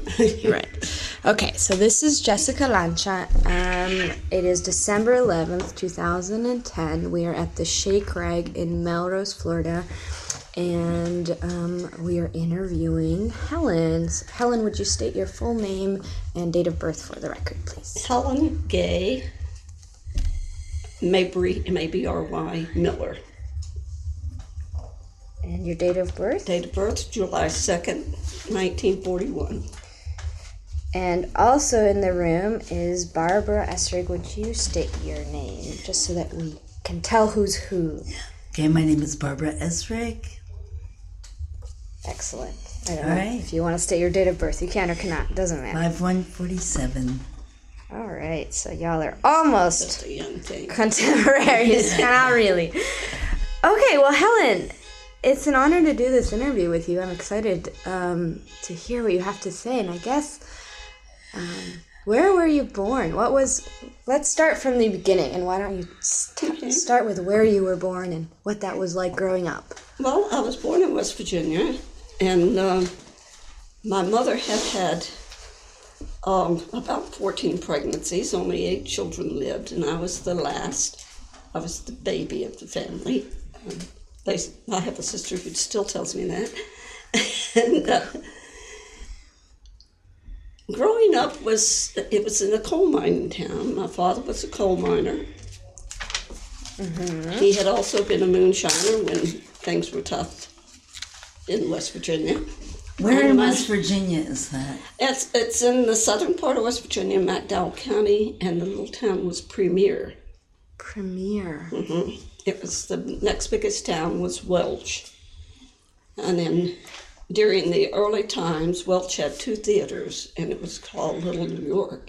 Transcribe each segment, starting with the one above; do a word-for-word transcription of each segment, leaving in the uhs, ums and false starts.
Right. Okay, so this is Jessica Lancha. Um, it is December eleventh, two thousand ten. We are at the Shake Rag in Melrose, Florida, and um, we are interviewing Helen. Helen, would you state your full name and date of birth for the record, please? Helen Gay Mabry, M A B R Y, Miller. And your date of birth? Date of birth, July second, nineteen forty-one. And also in the room is Barbara Esrig. Would you state your name, just so that we can tell who's who? Okay, my name is Barbara Esrig. Excellent. I don't All know right. if you want to state your date of birth. You can or cannot. Doesn't matter. five one forty-seven. All right. So y'all are almost Just a young thing. contemporaries. Not really. Okay. Well, Helen, it's an honor to do this interview with you. I'm excited um, to hear what you have to say. And I guess, um, where were you born? What was... Let's start from the beginning. And why don't you st- Okay. start with where you were born and what that was like growing up? Well, I was born in West Virginia, and um, my mother had had um, about fourteen pregnancies. Only eight children lived, and I was the last. I was the baby of the family. Um, they, I have a sister who still tells me that. and uh, growing up was it was in a coal mining town. My father was a coal miner. Mm-hmm. He had also been a moonshiner when things were tough in West Virginia. Where in And my- West Virginia is that? It's it's in the southern part of West Virginia, McDowell County, and the little town was Premier. Premier. hmm It was the next biggest town was Welch, and then during the early times, Welch had two theaters, and it was called Little New York.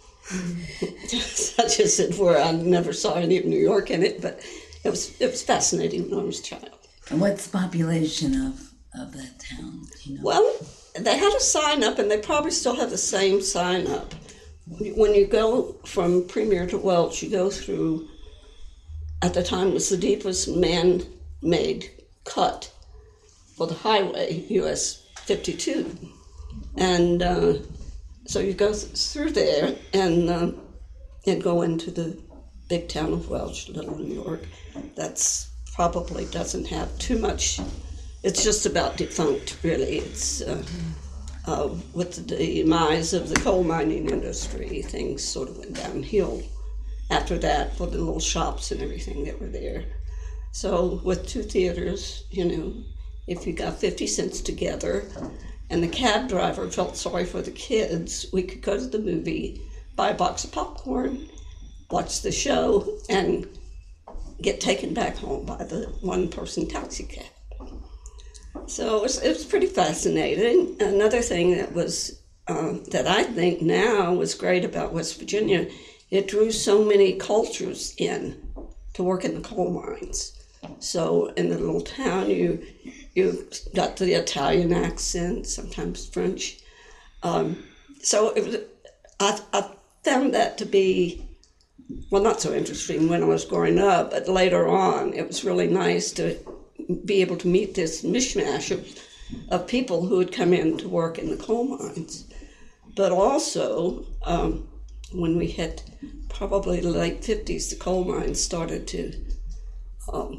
Such as it were, I never saw any of New York in it, but it was it was fascinating when I was a child. And what's the population of, of that town? Do you know? Well, they had a sign up, and they probably still have the same sign up. When you go from Premier to Welch, you go through, at the time, it was the deepest man-made cut for the highway, U S fifty-two. And uh, so you go th- through there and, uh, and go into the big town of Welch, Little New York. That's probably doesn't have too much. It's just about defunct, really. It's uh, uh, with the demise of the coal mining industry, things sort of went downhill after that for the little shops and everything that were there. So with two theaters, you know, if you got fifty cents together and the cab driver felt sorry for the kids, we could go to the movie, buy a box of popcorn, watch the show, and get taken back home by the one-person taxi cab. So it was, it was pretty fascinating. Another thing that was um, that I think now was great about West Virginia, it drew so many cultures in to work in the coal mines. So in the little town, you you got the Italian accent, sometimes French. Um, so it was, I, I found that to be, well, not so interesting when I was growing up, but later on, it was really nice to be able to meet this mishmash of, of people who had come in to work in the coal mines. But also, um, when we hit probably the late fifties, the coal mines started to um,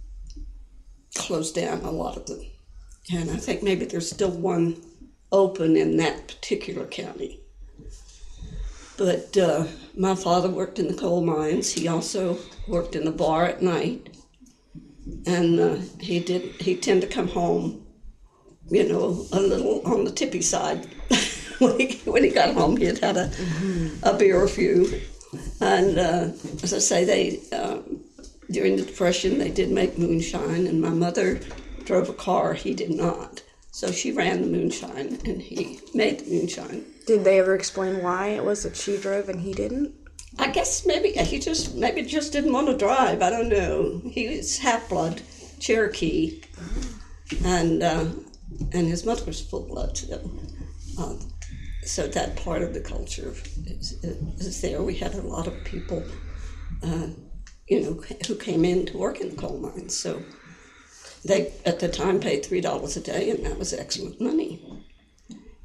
close down, a lot of them. And I think maybe there's still one open in that particular county. But uh, my father worked in the coal mines. He also worked in the bar at night. And uh, he did. He tended to come home, you know, a little on the tippy side. when, he, when he got home, he had had a, mm-hmm. a beer or few. And uh, as I say, they um, during the Depression, they did make moonshine, and my mother drove a car. He did not. So she ran the moonshine, and he made the moonshine. Did they ever explain why it was that she drove and he didn't? I guess maybe he just maybe just didn't want to drive. I don't know. He was half blood Cherokee, and uh, and his mother was full blood. So, uh, so that part of the culture is, is there. We had a lot of people, uh, you know, who came in to work in the coal mines. So they at the time paid three dollars a day, and that was excellent money.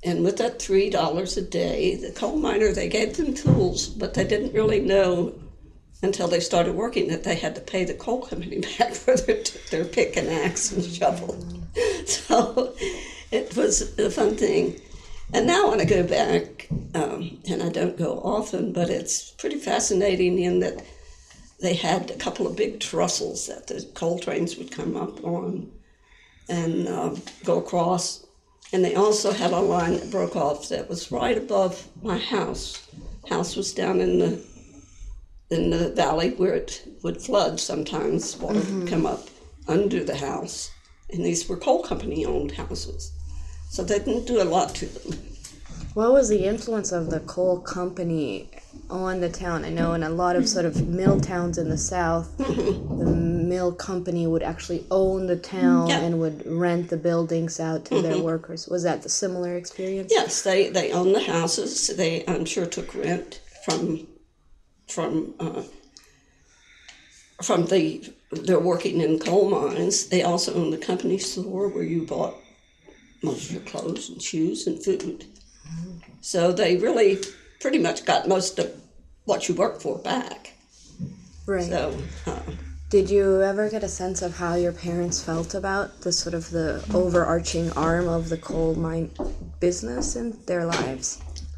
and with that three dollars a day, the coal miner, they gave them tools, but they didn't really know until they started working that they had to pay the coal company back for their, their pick and axe and shovel. So it was a fun thing. And now when I go back, um, and I don't go often, but it's pretty fascinating in that they had a couple of big trestles that the coal trains would come up on and uh, go across. And they also had a line that broke off that was right above my house. House was down in the in the valley where it would flood sometimes. Water mm-hmm. would come up under the house. And these were coal company owned houses. So they didn't do a lot to them. What was the influence of the coal company on the town? I know in a lot of sort of mill towns in the South, the mill company would actually own the town yeah. and would rent the buildings out to mm-hmm. their workers. Was that the similar experience? Yes, they, they owned the houses. They, I'm sure, took rent from from uh, from the they're working in coal mines. They also owned the company store where you bought most of your clothes and shoes and food. So they really pretty much got most of what you worked for back. Right. So, uh, did you ever get a sense of how your parents felt about the sort of the overarching arm of the coal mine business in their lives?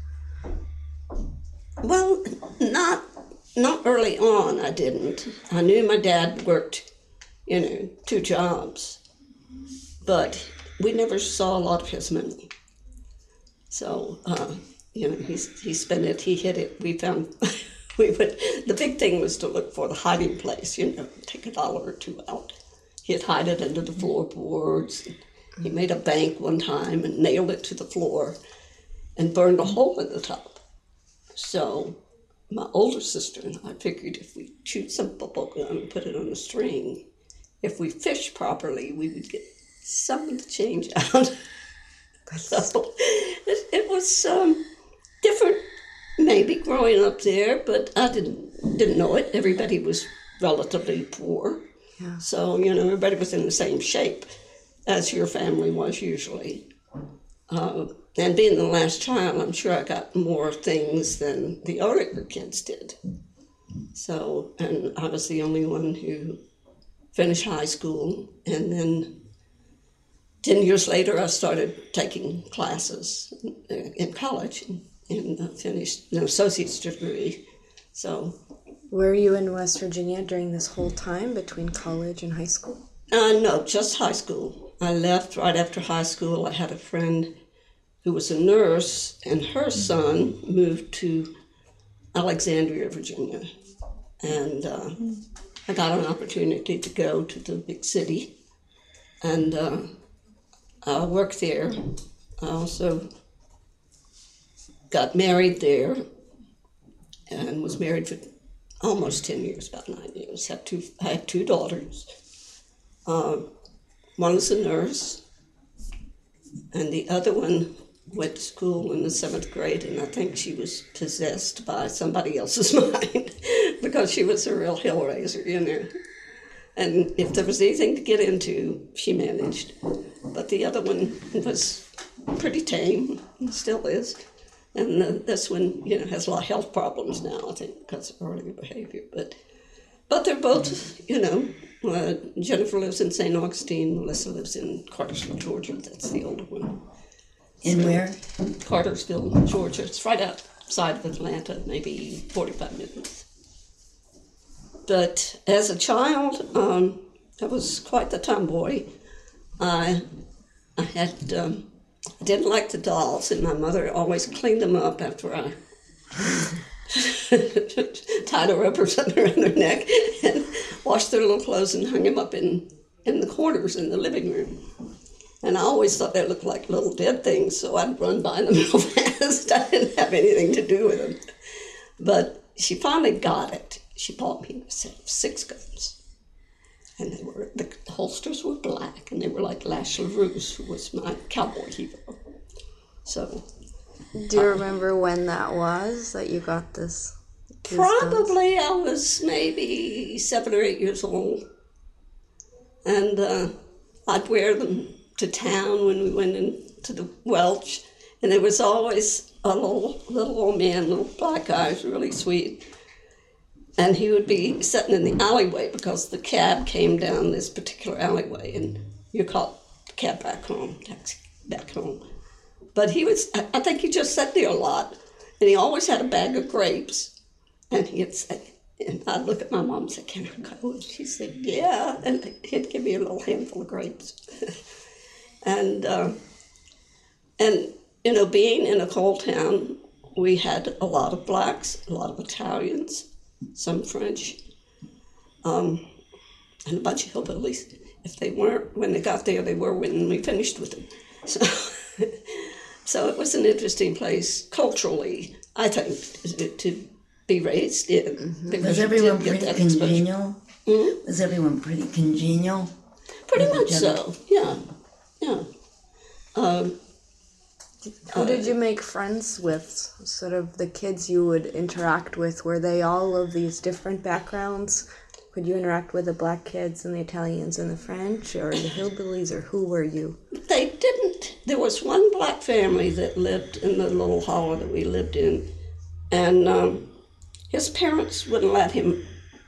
Well, not not early on, I didn't. I knew my dad worked, you know, two jobs, but we never saw a lot of his money. So, uh, you know, he, he spent it, he hid it. We found, we would, the big thing was to look for the hiding place, you know, take a dollar or two out. He'd hide it under the floorboards. He made a bank one time and nailed it to the floor and burned a hole in the top. So my older sister and I figured if we shoot some bubble gum and put it on a string, if we fished properly, we would get some of the change out. So it, it was um, different, maybe growing up there, but I didn't didn't know it. Everybody was relatively poor, yeah. So you know everybody was in the same shape as your family was usually. Uh, and being the last child, I'm sure I got more things than the other kids did. So, and I was the only one who finished high school, and then Ten years later, I started taking classes in college and finished an associate's degree. So, were you in West Virginia during this whole time between college and high school? Uh, no, just high school. I left right after high school. I had a friend who was a nurse, and her son moved to Alexandria, Virginia. And uh, I got an opportunity to go to the big city. And uh, I worked there. I also got married there and was married for almost ten years, about nine years. Have two, I have two daughters. Uh, one is a nurse, and the other one went to school in the seventh grade, and I think she was possessed by somebody else's mind because she was a real hellraiser, you know. And if there was anything to get into, she managed. But the other one was pretty tame, and still is. And uh, this one, you know, has a lot of health problems now, I think, because of earlier behavior. But but they're both, you know, uh, Jennifer lives in Saint Augustine, Melissa lives in Cartersville, Georgia. That's the older one. In so, where? Cartersville, Georgia. It's right outside of Atlanta, maybe forty-five minutes. But as a child, um, I was quite the tomboy. I, I had, um, I didn't like the dolls, and my mother always cleaned them up after I tied a rubber something around their neck and washed their little clothes and hung them up in, in the corners in the living room. And I always thought they looked like little dead things, so I'd run by them real fast. I didn't have anything to do with them. But she finally got it. She bought me a set of six guns. And they were, the holsters were black, and they were like Lash LaRousse, who was my cowboy hero. So. Do you uh, remember when that was that you got this? Probably guns? I was maybe seven or eight years old. And uh, I'd wear them to town when we went into the Welch, And there was always a little, little old man, little black eyes, really sweet. And he would be sitting in the alleyway because the cab came down this particular alleyway, and you caught the cab back home, taxi back home. But he was, I think he just sat there a lot, and he always had a bag of grapes. And he'd say, and I'd look at my mom and say, "Can I go?" And she'd say, "Yeah." And he'd give me a little handful of grapes. and, uh, and, you know, being in a coal town, we had a lot of blacks, a lot of Italians, some French, um, and a bunch of hillbillies. If they weren't when they got there, they were when we finished with them. So, so it was an interesting place culturally, I think, to, to be raised in. Mm-hmm. Was everyone pretty congenial? Mm-hmm. Was everyone pretty congenial? Pretty much so, yeah, yeah. Um, Who did you make friends with? Sort of the kids you would interact with, were they all of these different backgrounds? Could you interact with the black kids and the Italians and the French, or the hillbillies, or who were you? They didn't. There was one black family that lived in the little hollow that we lived in, and um, his parents wouldn't let him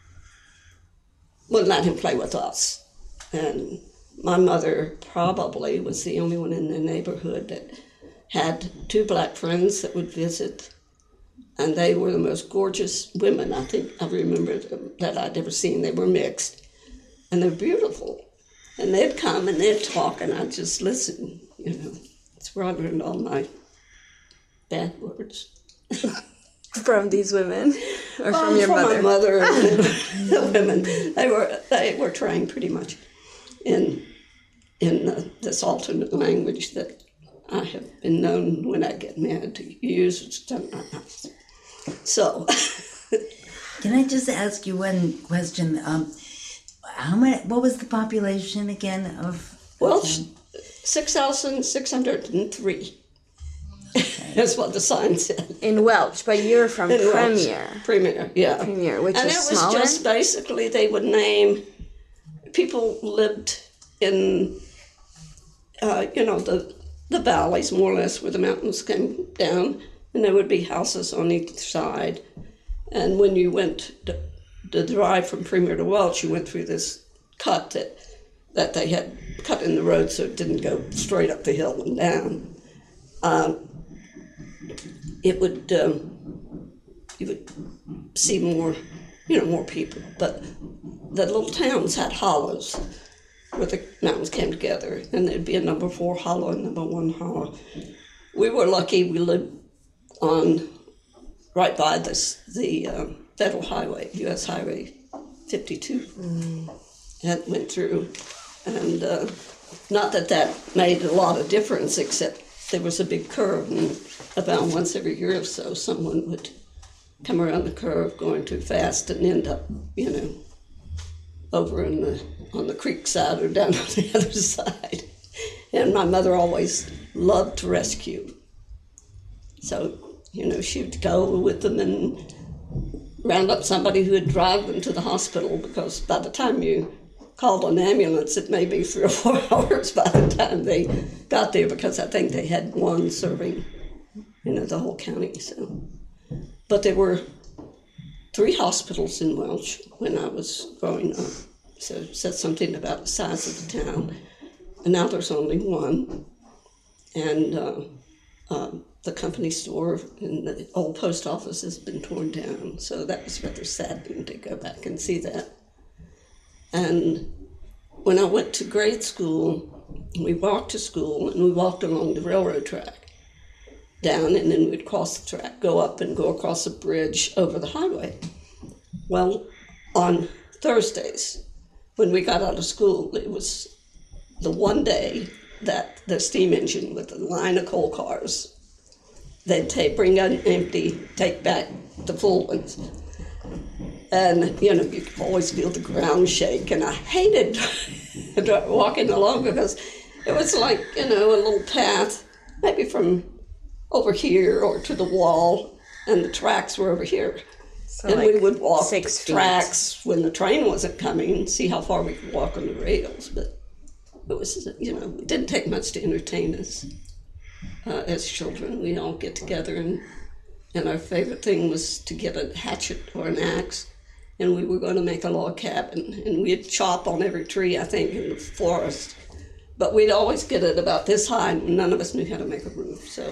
wouldn't let him play with us. And my mother probably was the only one in the neighborhood that had two black friends that would visit, and they were the most gorgeous women I think I remember them, that I'd ever seen. They were mixed, and they're beautiful. And they'd come and they'd talk, and I'd just listen, you know. That's where I learned all my bad words. From these women? Or oh, from your from mother? my mother and the women. They were, they were trained pretty much in, in uh, this alternate language that I have been known when I get mad to use. So, can I just ask you one question? Um, how many? What was the population again of? Well, six thousand six hundred and three. Okay. That's what the sign said. In Welch, but you're from in Premier. Welch. Premier, yeah. Premier, which and is it was smaller? just basically they would name people lived in, uh, you know, the. the valleys, more or less, where the mountains came down, and there would be houses on each side. And when you went to, to drive from Premier to Welch, you went through this cut that that they had cut in the road so it didn't go straight up the hill and down. Um, it would um, you would see more, you know, more people, but the little towns had hollows where the mountains came together, and there'd be a number four hollow and number one hollow. We were lucky we lived on, right by this, the uh, federal highway, U S Highway fifty-two, mm. and went through. And uh, not that that made a lot of difference, except there was a big curve, and about once every year or so, someone would come around the curve going too fast and end up, you know, over in the on the creek side or down on the other side. And my mother always loved to rescue. So, you know, she'd go with them and round up somebody who would drive them to the hospital, because by the time you called an ambulance, it may be three or four hours by the time they got there, because I think they had one serving, you know, the whole county. So, but there were three hospitals in Welch when I was growing up. So it said something about the size of the town. And now there's only one. And uh, uh, the company store and the old post office has been torn down. So that was rather saddening to go back and see that. And when I went to grade school, we walked to school, and we walked along the railroad track down, and then we'd cross the track, go up and go across a bridge over the highway. Well, on Thursdays, when we got out of school, it was the one day that the steam engine with a line of coal cars, they'd take, bring out empty, take back the full ones. And, you know, you could always feel the ground shake, and I hated walking along, because it was like, you know, a little path, maybe from over here or to the wall, and the tracks were over here. So and like we would walk six the feet. tracks when the train wasn't coming, see how far we could walk on the rails. But it was, you know, it didn't take much to entertain us. uh, as children. We all get together, and, and our favorite thing was to get a hatchet or an axe, and we were going to make a log cabin, and we'd chop on every tree, I think, in the forest. But we'd always get it about this high, and none of us knew how to make a roof, so...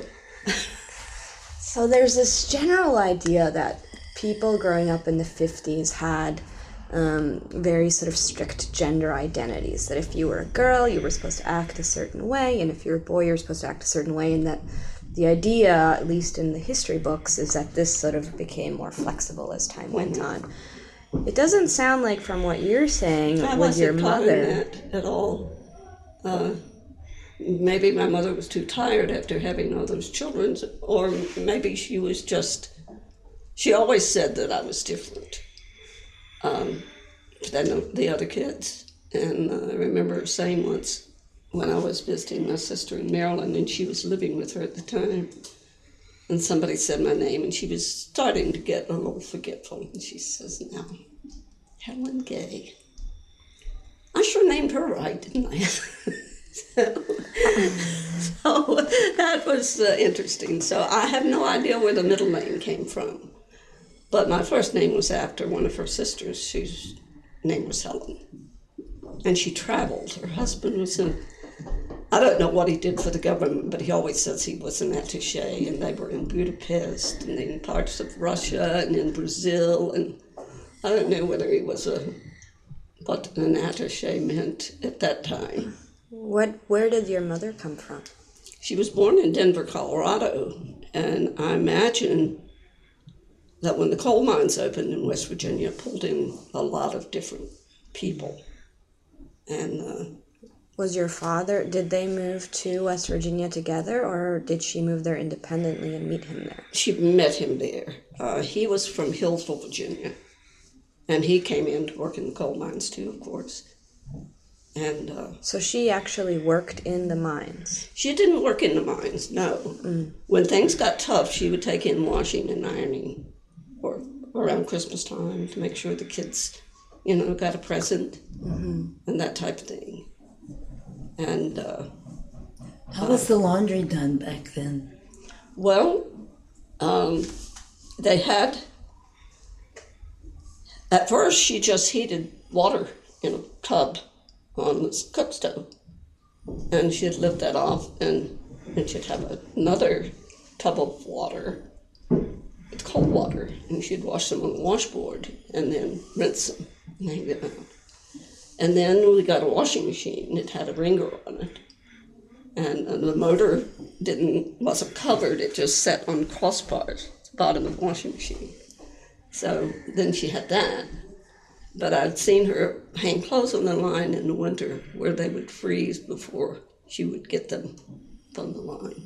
So there's this general idea that people growing up in the fifties had um, very sort of strict gender identities, that if you were a girl, you were supposed to act a certain way, and if you're a boy, you're supposed to act a certain way, and that the idea, at least in the history books, is that this sort of became more flexible as time went on. It doesn't sound like, from what you're saying, I with your wasn't caught in mother... that at all. Uh, maybe my mother was too tired after having all those children, or maybe she was just... She always said that I was different um, than the other kids. And uh, I remember her saying once, when I was visiting my sister in Maryland, and she was living with her at the time, and somebody said my name, and she was starting to get a little forgetful, and she says, now, Helen Gay. I sure named her right, didn't I? so, so that was uh, interesting. So I have no idea where the middle name came from. But my first name was after one of her sisters, whose name was Helen. And she traveled. Her husband was in, I don't know what he did for the government, but he always says he was an attaché, and they were in Budapest and in parts of Russia and in Brazil. And I don't know whether he was a, what an attaché meant at that time. What? Where did your mother come from? She was born in Denver, Colorado, and I imagine that when the coal mines opened in West Virginia, it pulled in a lot of different people. And uh, Was your father, did they move to West Virginia together, or did she move there independently and meet him there? she met him there. Uh, he was from Hillsville, Virginia, and he came in to work in the coal mines too, of course. And uh, So she actually worked in the mines. she didn't work in the mines, no. Mm. When things got tough, she would take in washing and ironing, or around Christmas time, to make sure the kids, you know, got a present, mm-hmm. and that type of thing. And uh, How was the laundry done back then? well, um, they had, at first she just heated water in a tub on the cook stove, and she'd lift that off, and, and she'd have another tub of water, with cold water, and she'd wash them on the washboard and then rinse them and hang them out. And then we got a washing machine. It had a wringer on it, and uh, the motor didn't wasn't covered. It just sat on crossbars at the bottom of the washing machine. So then she had that. But I'd seen her hang clothes on the line in the winter where they would freeze before she would get them from the line.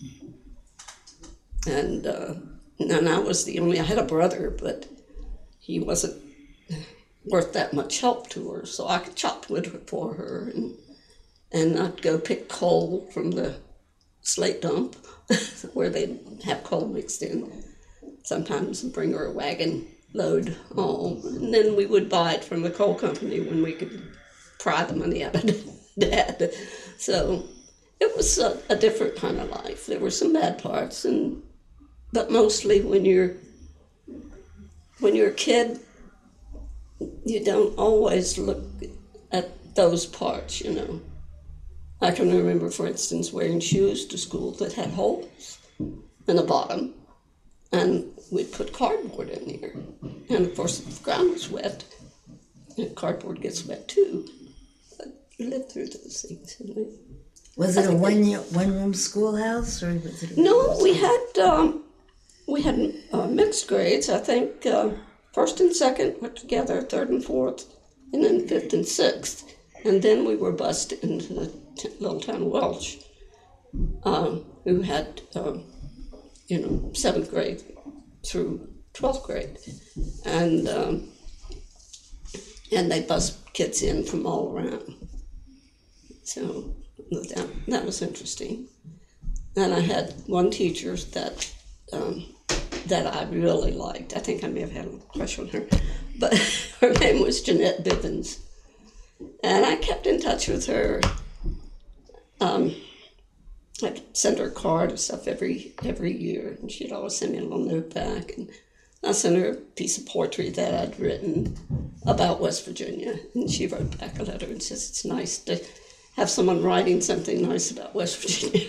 And uh, and I was the only. I had a brother, but he wasn't worth that much help to her, so I could chop wood for her, and and I'd go pick coal from the slate dump where they'd have coal mixed in. Sometimes bring her a wagon load home, and then we would buy it from the coal company when we could pry the money out of Dad. So it was a, a different kind of life. There were some bad parts, and but mostly when you're when you're a kid, you don't always look at those parts, you know. I can remember, for instance, wearing shoes to school that had holes in the bottom, and we'd put cardboard in there. And of course, if the ground was wet, and cardboard gets wet too. But you live through those things, you know. Was it a one one room schoolhouse, or was it? A No, we had um, we had uh, mixed grades. I think uh, first and second were together, third and fourth, and then fifth and sixth. And then we were bused into the t- little town of Welch, um, who had, um, you know, seventh grade through twelfth grade. And um, and they bused kids in from all around. So that, that was interesting. And I had one teacher that um, that I really liked. I think I may have had a crush on her. But her name was Jeanette Bivens. And I kept in touch with her. Um, I'd send her a card or stuff every every year, and she'd always send me a little note back. And I sent her a piece of poetry that I'd written about West Virginia, and she wrote back a letter and says it's nice to have someone writing something nice about West Virginia.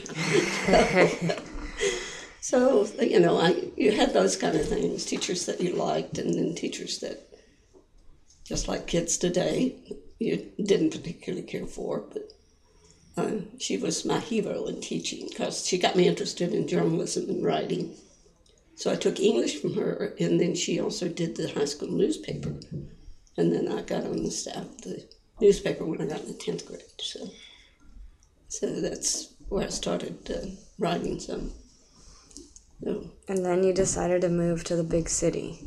So, you know, I you had those kind of things, teachers that you liked, and then teachers that, just like kids today, you didn't particularly care for, but uh, she was my hero in teaching because she got me interested in journalism and writing. So I took English from her, and then she also did the high school newspaper. And then I got on the staff of the newspaper when I got in the tenth grade. So, so that's where I started uh, writing some. So, And then you decided to move to the big city.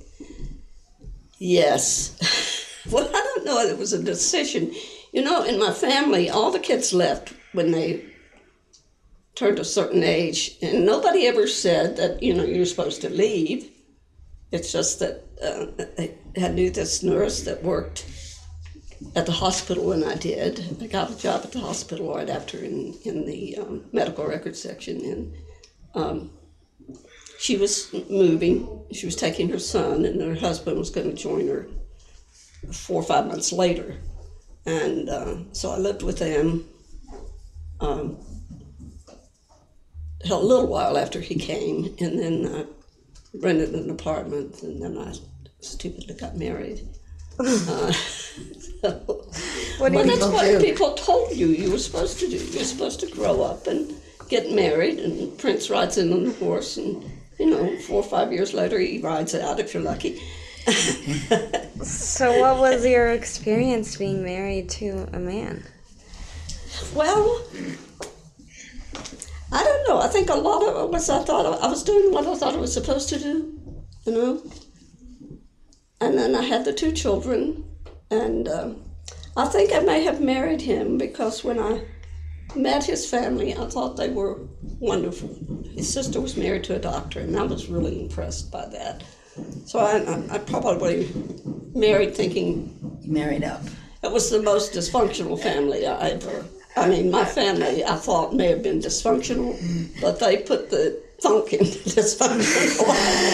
yes. Well, I don't know if it was a decision. You know, in my family, all the kids left when they turned a certain age, and nobody ever said that, you know, you're supposed to leave. It's just that uh, I, I knew this nurse that worked at the hospital when I did. I got a job at the hospital right after in, in the um, medical records section, and um, she was moving. She was taking her son, and her husband was going to join her four or five months later. And uh, so I lived with them um, a little while after he came, and then I rented an apartment, and then I stupidly got married. uh, so, What do well, you that's people what do? people told you you were supposed to do. You're supposed to grow up and get married, and Prince rides in on the horse, and, you know, four or five years later he rides out if you're lucky. So what was your experience being married to a man? Well, I don't know. I think a lot of it was I thought I was doing what I thought I was supposed to do, you know. And then I had the two children, and um, I think I may have married him because when I met his family, I thought they were wonderful. His sister was married to a doctor, and I was really impressed by that. So I, I, I probably married thinking You married up. it was the most dysfunctional family I ever. I mean, my family I thought may have been dysfunctional, but they put the funk in dysfunctional.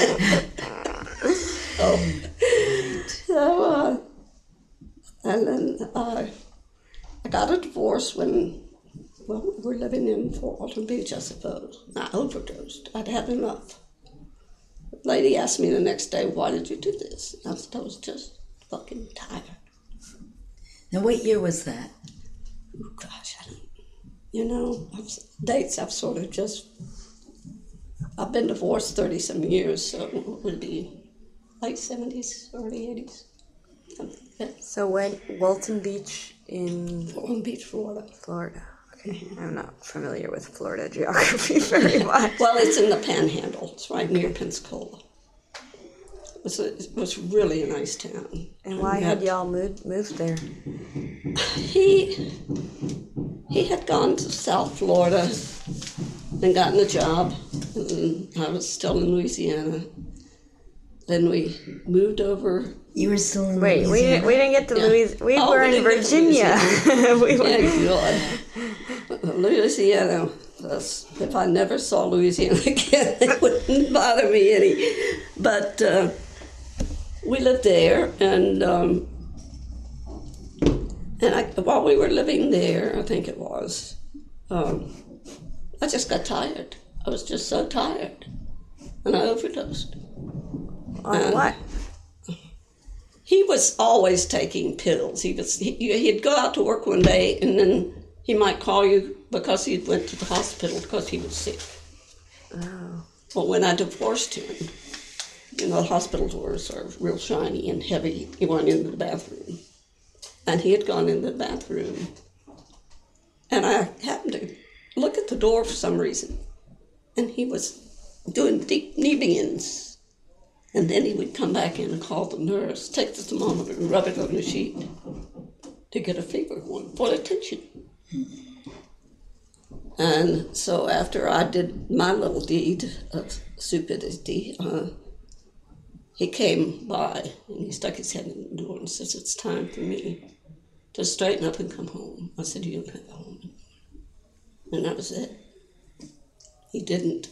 so, so uh, and then uh, I got a divorce when, well, we were living in Fort Walton Beach, I suppose. I overdosed. I'd had enough. The lady asked me the next day, why did you do this? And I said, I was just fucking tired. Now, what year was that? Oh, gosh, I don't, you know, I've, dates I've sort of just, I've been divorced thirty-some years, so it would be late seventies, early eighties. Something like that. So when Walton Beach in Fort Walton Beach, Florida. Florida. Okay, I'm not familiar with Florida geography very much. Well, it's in the Panhandle. It's right near Pensacola. It was, a, it was really a nice town. And why we had y'all moved moved there? He he had gone to South Florida and gotten a job. And I was still in Louisiana. Then we moved over. You were still in Wait, we Louisiana? didn't, we didn't get to Yeah. Louisiana. We Oh, were we in didn't get to Virginia. we were, Yeah, God. Louisiana. That's, if I never saw Louisiana again, it wouldn't bother me any. But uh, we lived there, and um, and I, while we were living there, I think it was, um, I just got tired. I was just so tired, and I overdosed. on Um, what? He was always taking pills. He was he, he'd go out to work one day, and then he might call you because he went to the hospital because he was sick. Oh. Well, when I divorced him, you know, the hospital doors are real shiny and heavy. He went into the bathroom, and he had gone into the bathroom, and I happened to look at the door for some reason, and he was doing deep knee bends. And then he would come back in and call the nurse, take the thermometer and rub it on the sheet to get a fever going for attention. And so after I did my little deed of stupidity, uh, he came by and he stuck his head in the door and says, it's time for me to straighten up and come home. I said, you don't have a home. And that was it. he didn't.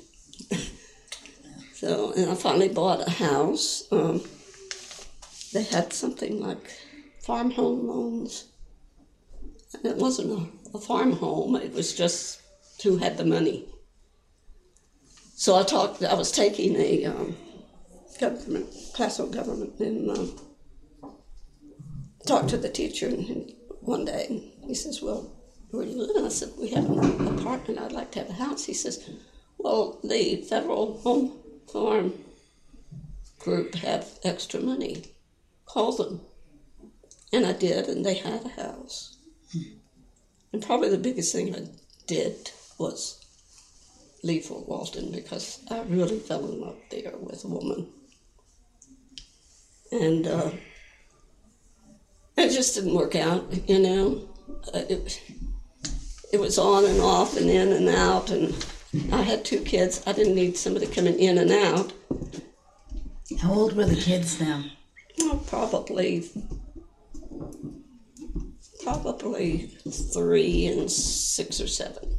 So, and I finally bought a house. Um, they had something like farm home loans. And it wasn't a, a farm home, it was just who had the money. So I talked, I was taking a um, government, class on government, and um, talked to the teacher and, and one day, and he says, well, where do you live? And I said, we have an apartment, I'd like to have a house. He says, well, the Federal Home Farm Group have extra money. Call them. And I did, and they had a house. And probably the biggest thing I did was leave Fort Walton, because I really fell in love there with a woman. And uh, it just didn't work out, you know. Uh, it, it was on and off and in and out, and I had two kids. I didn't need somebody coming in and out. How old were the kids now? Oh, probably, probably three and six or seven.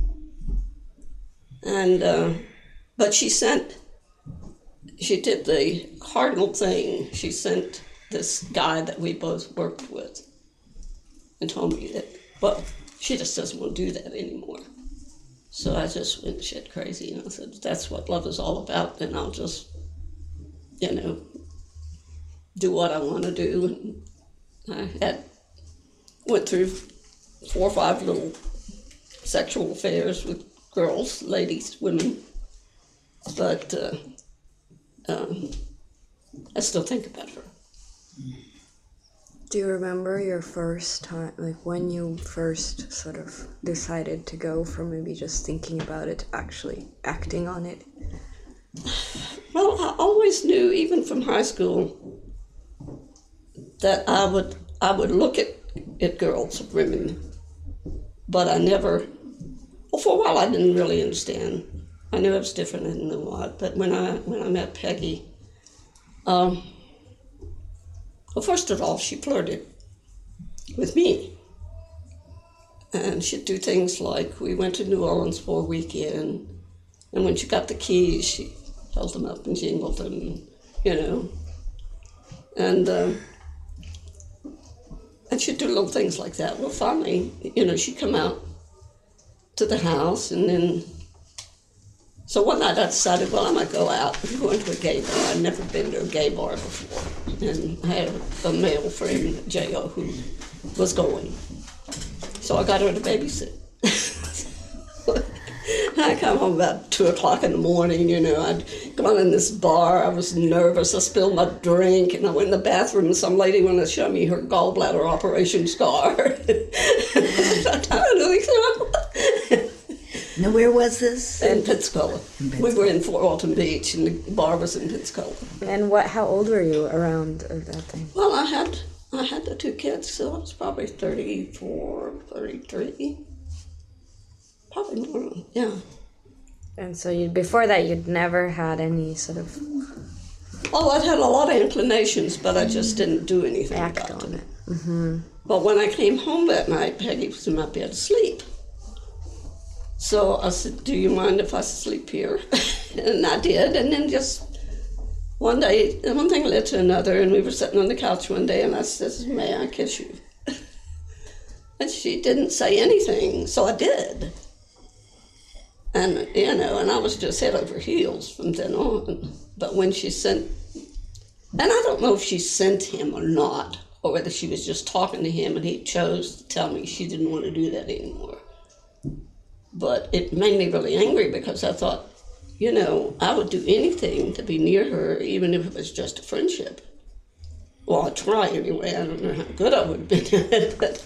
And, uh, but she sent, she did the cardinal thing. She sent this guy that we both worked with and told me that, well, she just doesn't want to do that anymore. So I just went shit crazy, and I said, that's what love is all about, then I'll just, you know, do what I want to do. And I had, went through four or five little sexual affairs with girls, ladies, women, but uh, um, I still think about her. Do you remember your first time, like when you first sort of decided to go from maybe just thinking about it to actually acting on it? Well, I always knew, even from high school, that I would I would look at, at girls, women, but I never, well, for a while I didn't really understand. I knew it was different, I didn't know what, but when I, when I met Peggy, um, well, first of all, she flirted with me. And she'd do things like, we went to New Orleans for a weekend, and when she got the keys, she held them up and jingled them, you know. And um, and she'd do little things like that. Well, finally, you know, she'd come out to the house, and then, so one night I decided, well, I might go out and go into a gay bar. I'd never been to a gay bar before. And I had a, a male friend, J O, who was going. So I got her to babysit. I come home about two o'clock in the morning, you know. I'd gone in this bar, I was nervous, I spilled my drink, and I went in the bathroom and some lady wanted to show me her gallbladder operation scar. I don't know. Now, where was this? In Pensacola. In Pensacola. We were in Fort Walton Beach, and the bar was in Pensacola. And what? How old were you around uh, that thing? Well, I had I had the two kids, so I was probably thirty-four, thirty-three. Probably more, yeah. And so you, before that, you'd never had any sort of Oh, I'd had a lot of inclinations, but I just didn't do anything act about on them. it. Mm-hmm. But when I came home that night, Peggy was in my bed asleep. So I said, do you mind if I sleep here? And I did, and then just one day, one thing led to another, and we were sitting on the couch one day, and I said, may I kiss you? And she didn't say anything, so I did. And, you know, and I was just head over heels from then on. But when she sent, and I don't know if she sent him or not, or whether she was just talking to him and he chose to tell me she didn't want to do that anymore. But it made me really angry, because I thought, you know, I would do anything to be near her, even if it was just a friendship. Well, I'd try anyway. I don't know how good I would have been at it, but,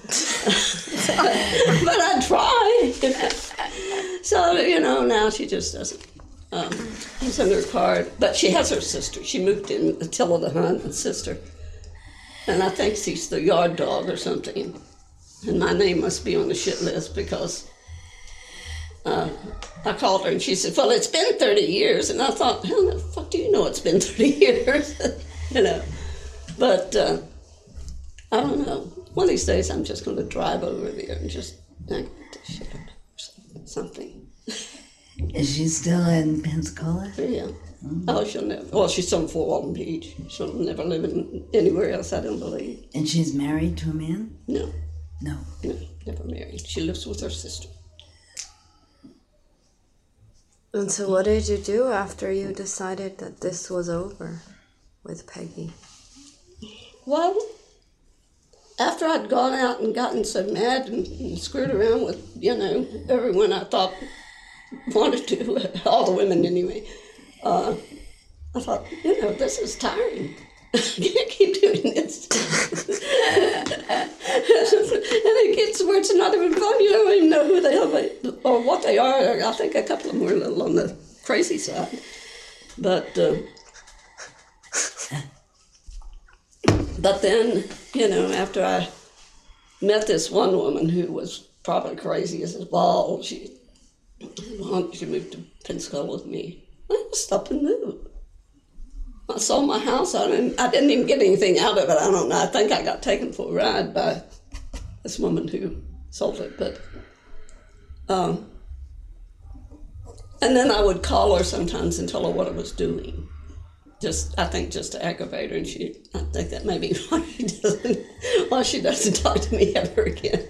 but I'd try. So, you know, now she just doesn't. Um, send her a card. But she has her sister. She moved in, Attila the Hun's sister. And I think she's the yard dog or something. And my name must be on the shit list, because uh, I called her and she said, well, it's been thirty years. And I thought, how the fuck do you know it's been thirty years? You know. But uh, I don't know. One of these days I'm just going to drive over there and just knock the shit out or something. Is she still in Pensacola? Yeah. Oh, she'll never. Well, she's from Fort Walton Beach. She'll never live in anywhere else, I don't believe. And she's married to a man? No, No. no, never married. She lives with her sister. And so what did you do after you decided that this was over with Peggy? Well, after I'd gone out and gotten so mad and, and screwed around with, you know, everyone I thought wanted to, all the women anyway, uh, I thought, you know, this is tiring. I can't keep doing this. And it gets where it's not even fun. You don't even know who they are or what they are. I think a couple of them were a little on the crazy side. But, uh, but then, you know, after I met this one woman who was probably crazy as a ball, she wanted to move to Pensacola with me. I just up and moved. I sold my house. I didn't, I didn't even get anything out of it. I don't know. I think I got taken for a ride by this woman who sold it. But, um, and then I would call her sometimes and tell her what I was doing. Just, I think, just to aggravate her. And she, I think that may be why she doesn't, why she doesn't talk to me ever again.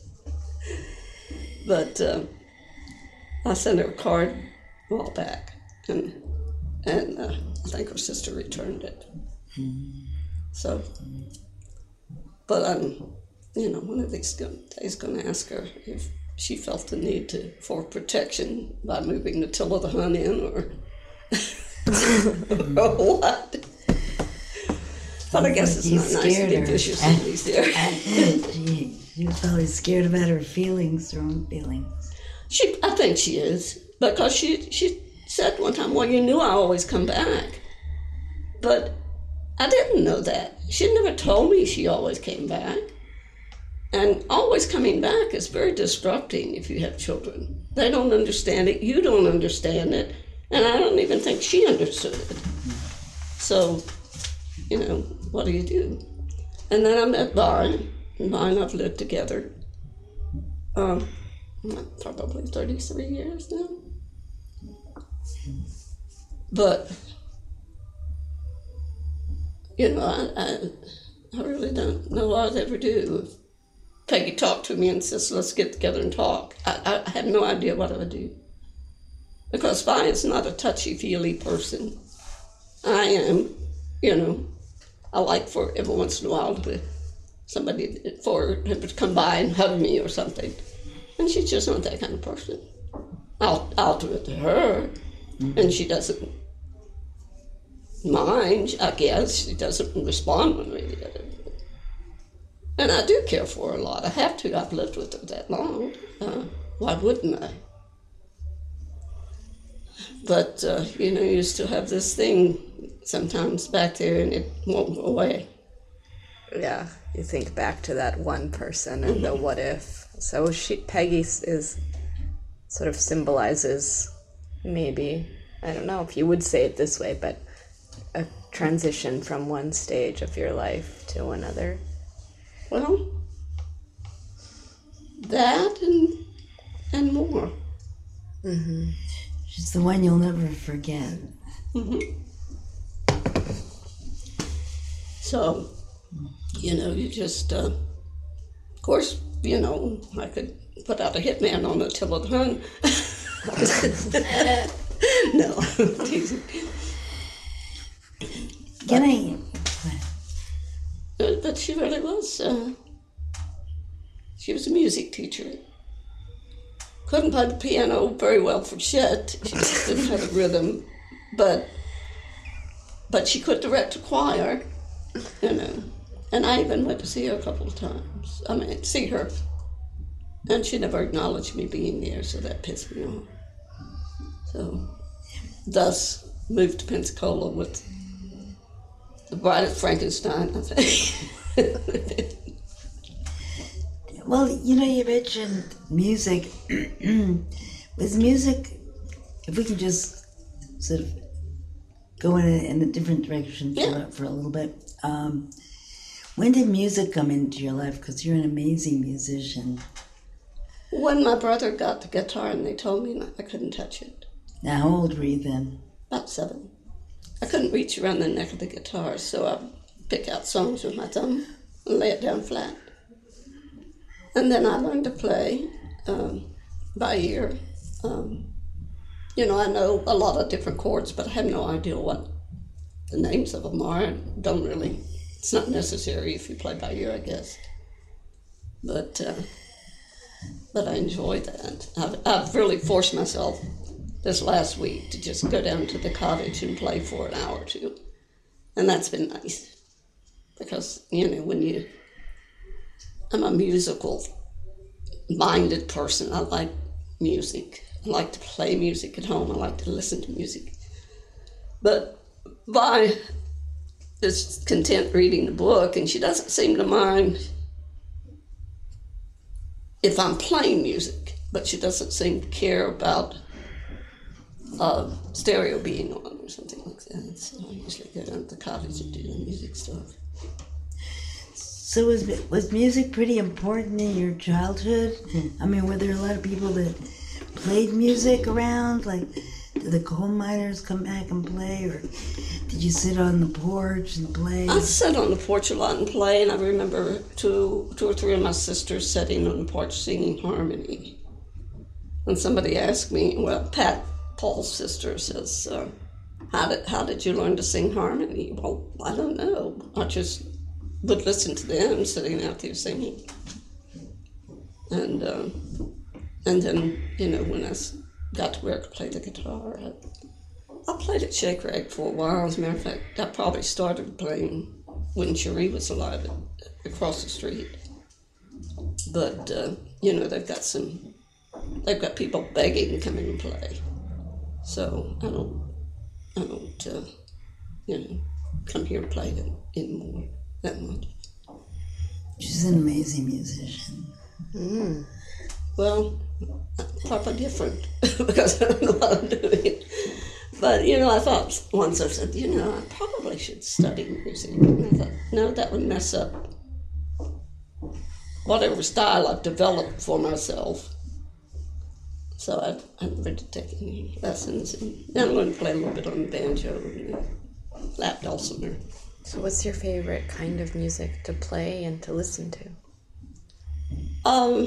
But uh, I sent her a card a while back, and and. Uh, I think her sister returned it. So, but I'm, you know, one of these days going to ask her if she felt the need to for protection by moving Attila the Hun in, or, or what. But I guess it's He's not nice to scared get her. vicious in these there. she, she was probably scared about her feelings, her own feelings. She, I think she is, because she she. said one time, well, you knew I always come back. But I didn't know that. She never told me she always came back. And always coming back is very disrupting if you have children. They don't understand it. You don't understand it. And I don't even think she understood it. So, you know, what do you do? And then I met Byron. And Byron and I've lived together um, probably thirty-three years now. But, you know, I, I, I really don't know what I'd ever do. If Peggy talked to me and says, let's get together and talk, I, I have no idea what I would do. Because Vi's not a touchy-feely person. I am, you know, I like for every once in a while to somebody, for him to come by and hug me or something. And she's just not that kind of person. I'll, I'll do it to her. Mm-hmm. And she doesn't mind, I guess. She doesn't respond when we get it. And I do care for her a lot. I have to. I've lived with her that long. Uh, why wouldn't I? But, uh, you know, you still have this thing sometimes back there, and it won't go away. Yeah, you think back to that one person and mm-hmm. the what if. So she, Peggy is sort of symbolizes, maybe, I don't know if you would say it this way, but a transition from one stage of your life to another. Well, that and and more. Mm-hmm. She's the one you'll never forget. Mm-hmm. So, you know, you just, uh, of course, you know, I could put out a hitman on Attila the Hun. No. Can I? But, but she really was. Uh, she was a music teacher. Couldn't play the piano very well for shit. She just didn't have a rhythm. But but she could direct a choir, you know. And I even went to see her a couple of times. I mean, see her. And she never acknowledged me being there, so that pissed me off. So, thus, moved to Pensacola with the Bride of Frankenstein, I think. Well, you know, you mentioned music. Was music, if we could just sort of go in a, in a different direction for, yeah. for a little bit. Um, when did music come into your life? Because you're an amazing musician. When my brother got the guitar and they told me I couldn't touch it. Now, how old were you then? About seven. I couldn't reach around the neck of the guitar, so I pick out songs with my thumb and lay it down flat. And then I learned to play um, by ear. Um, you know, I know a lot of different chords, but I have no idea what the names of them are. I don't really, it's not necessary if you play by ear, I guess. But uh, but I enjoy that. I've, I've really forced myself this last week to just go down to the cottage and play for an hour or two. And that's been nice. Because, you know, when you, I'm a musical minded person. I like music. I like to play music at home. I like to listen to music. But Vi is content reading the book, and she doesn't seem to mind if I'm playing music, but she doesn't seem to care about uh, stereo being on or something like that. So I usually go down to the cottage and do the music stuff. So was was music pretty important in your childhood? I mean, were there a lot of people that played music around? Like, did the coal miners come back and play, or did you sit on the porch and play? I sat on the porch a lot and play, and I remember two, two or three of my sisters sitting on the porch singing harmony. And somebody asked me, well, Pat, Paul's sister, says, uh, how did how did you learn to sing harmony? Well, I don't know. I just would listen to them sitting out there singing. And uh, and then, you know, when I got to where I could play the guitar, I, I played at Shake Rag for a while. As a matter of fact, I probably started playing when Cherie was alive at, across the street. But, uh, you know, they've got some, they've got people begging to come in and play. So I don't, I don't, uh, you know, come here and play it anymore that much. She's an amazing musician. Mm. Well, probably different because I don't know what I'm doing. But, you know, I thought once, I said, you know, I probably should study music. And I thought, no, that would mess up whatever style I've developed for myself. So I, I never did take any lessons. And then I learned to play a little bit on the banjo and the lap dulcimer. So what's your favorite kind of music to play and to listen to? Um,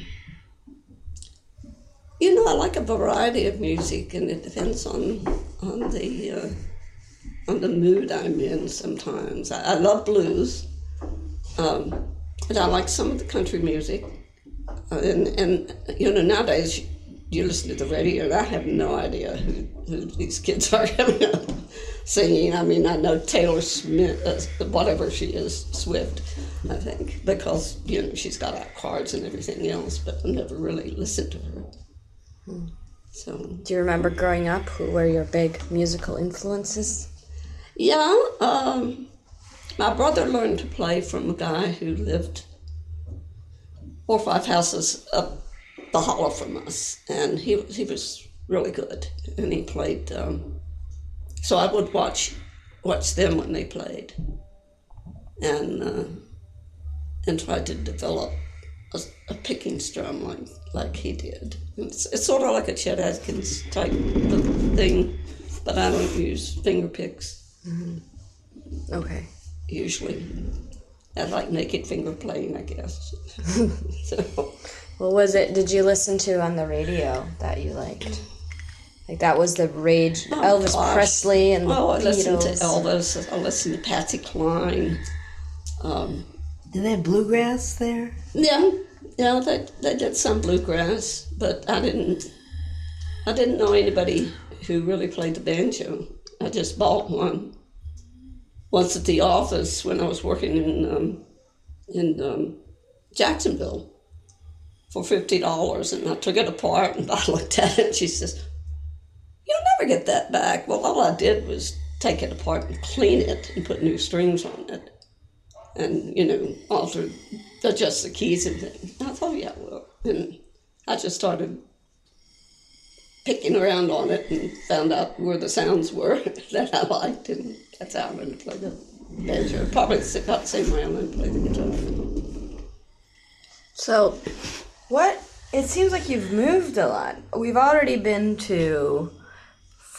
you know, I like a variety of music, and it depends on on the uh, on the mood I'm in. Sometimes I, I love blues, um, and I like some of the country music. Uh, and and you know, nowadays you, you listen to the radio, and I have no idea who, who these kids are coming up singing. I mean, I know Taylor Smith, uh, whatever she is, Swift, I think, because, you know, she's got out cards and everything else, but I never really listened to her. Hmm. So, do you remember growing up? Who were your big musical influences? Yeah, um, my brother learned to play from a guy who lived four or five houses up the hollow from us, and he he was really good, and he played. Um, so I would watch watch them when they played, and uh, and try to develop a, a picking strum like like he did. It's, it's sort of like a Chet Atkins type of thing, but I don't use finger picks. Mm-hmm. Okay. Usually, I like naked finger playing, I guess. So. What was it? Did you listen to on the radio that you liked? Like that was the rage. Oh, Elvis gosh. Presley and oh, the I listened to Beatles. Elvis. I listened to Patsy Cline. Um, Did they have bluegrass there? yeah, yeah, they they did some bluegrass, but I didn't. I didn't know anybody who really played the banjo. I just bought one once at the office when I was working in um, in um, Jacksonville for fifty dollars, and I took it apart and I looked at it and she says, "You'll never get that back." Well, all I did was take it apart and clean it and put new strings on it and, you know, alter, adjust the keys and things. I thought, yeah, well, and I just started picking around on it and found out where the sounds were that I liked, and that's how I learned to play the banjo. Probably about the same way I learned to play the guitar. So, what? It seems like you've moved a lot. We've already been to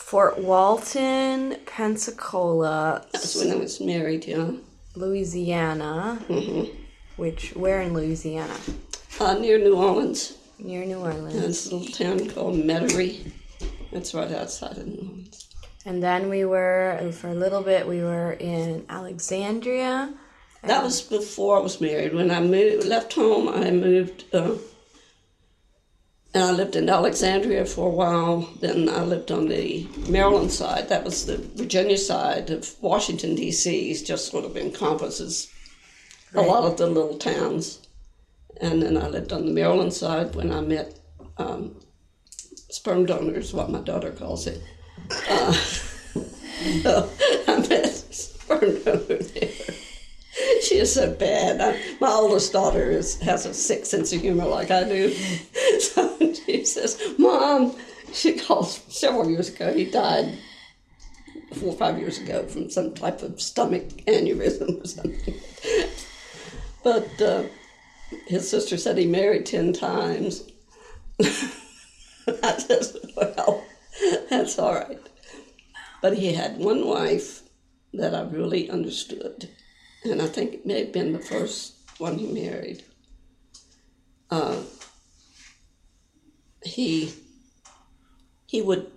Fort Walton, Pensacola, That's when I was married, yeah. Louisiana. Mm-hmm. Which, where in Louisiana? Uh, near New Orleans. Near New Orleans. There's a little town called Metairie. That's right outside of New Orleans. And then we were, for a little bit, we were in Alexandria. That was before I was married. When I moved, left home, I moved, uh, and I lived in Alexandria for a while. Then I lived on the Maryland side. That was the Virginia side of Washington, D C. It just sort of encompasses a lot of the little towns. And then I lived on the Maryland side when I met um, sperm donors, what my daughter calls it. Uh, so I met sperm donor there. She is so bad. I, my oldest daughter is, has a sick sense of humor like I do. So she says, Mom, she calls several years ago, he died four or five years ago from some type of stomach aneurysm or something. But uh, his sister said he married ten times. I said, well, that's all right. But he had one wife that I really understood. And I think it may have been the first one he married. Uh, he he would,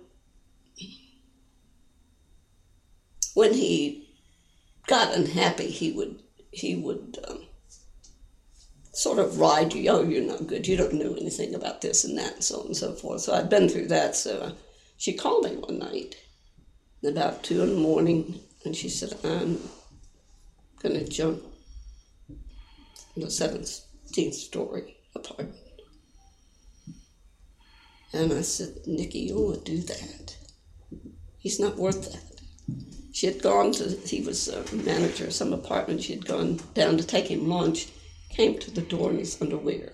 when he got unhappy, he would he would um, sort of ride you. Oh, you're not good. You don't know anything about this and that, and so on and so forth. So I'd been through that. So uh, she called me one night, about two in the morning, and she said, "I'm going to jump in the seventeenth story apartment." And I said, "Nikki, you won't do that. He's not worth that." She had gone to, he was a manager of some apartment, she had gone down to take him lunch, came to the door in his underwear.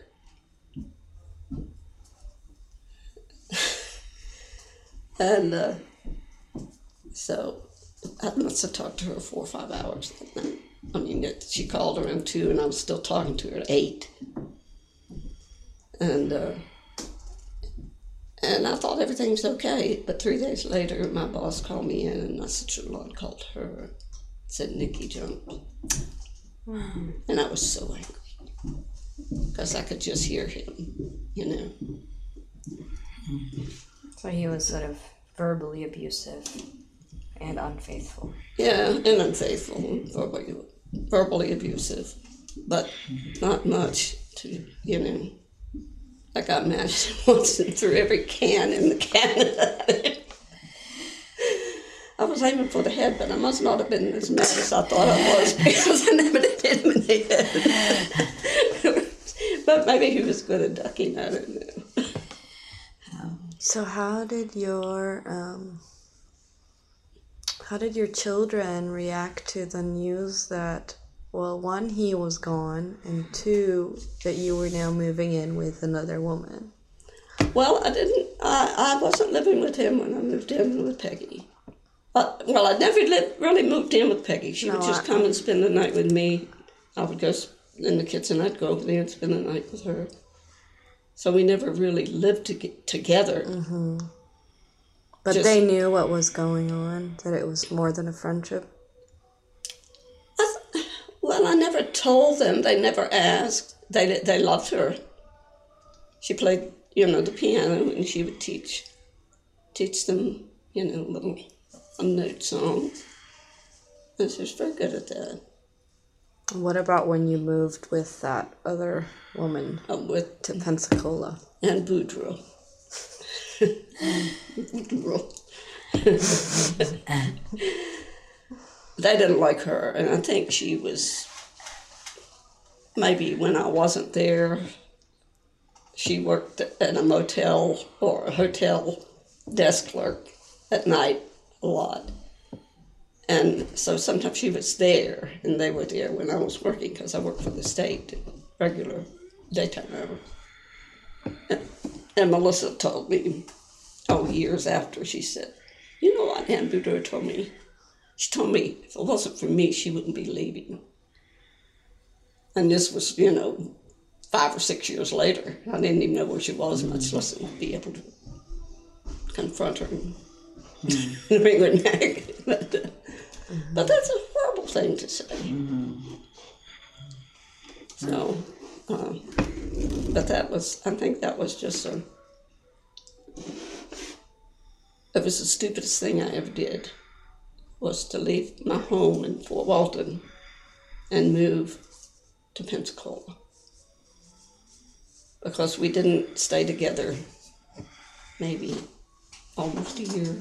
And uh, so I must have talked to her four or five hours that night. I mean, it, she called around two, and I was still talking to her at eight. And uh, and I thought everything was okay. But three days later, my boss called me in, and my sister-in-law called her, said Nikki jumped. Mm. And I was so angry because I could just hear him, you know. So he was sort of verbally abusive and unfaithful. Yeah, and unfaithful, and verbally, verbally abusive, but not much to, you know. I got mad at him once and threw every can in the cabinet. I was aiming for the head, but I must not have been as mad as I thought I was because I never did hit him in the head. But maybe he was good at ducking, I don't know. So how did your um, how did your children react to the news that, well, one, he was gone, and two, that you were now moving in with another woman? Well, I didn't. I, I wasn't living with him when I moved in with Peggy. Uh, well, I never lived, really moved in with Peggy. She No, would just I- come and spend the night with me. I would go s- in the kitchen. I'd go over there and spend the night with her. So we never really lived to together. Mm-hmm. But Just- they knew what was going on, that it was more than a friendship? I th- well, I never told them. They never asked. They they loved her. She played, you know, the piano, and she would teach teach them, you know, little note songs. And she was very good at that. What about when you moved with that other woman Uh, with to Pensacola? and Boudreaux. Boudreaux. They didn't like her, and I think she was, maybe when I wasn't there, she worked at a motel or a hotel desk clerk at night a lot. And so sometimes she was there, and they were there when I was working, because I worked for the state, regular daytime hours. And, and Melissa told me, oh, years after, she said, you know what Ann Boudreaux told me? She told me if it wasn't for me, she wouldn't be leaving. And this was, you know, five or six years later. I didn't even know where she was, much less be able to confront her and mm. Ringling neck. But, uh, mm-hmm. but that's a horrible thing to say. Mm-hmm. So, uh, but that was, I think that was just a, it was the stupidest thing I ever did, was to leave my home in Fort Walton and move to Pensacola. Because we didn't stay together maybe almost a year.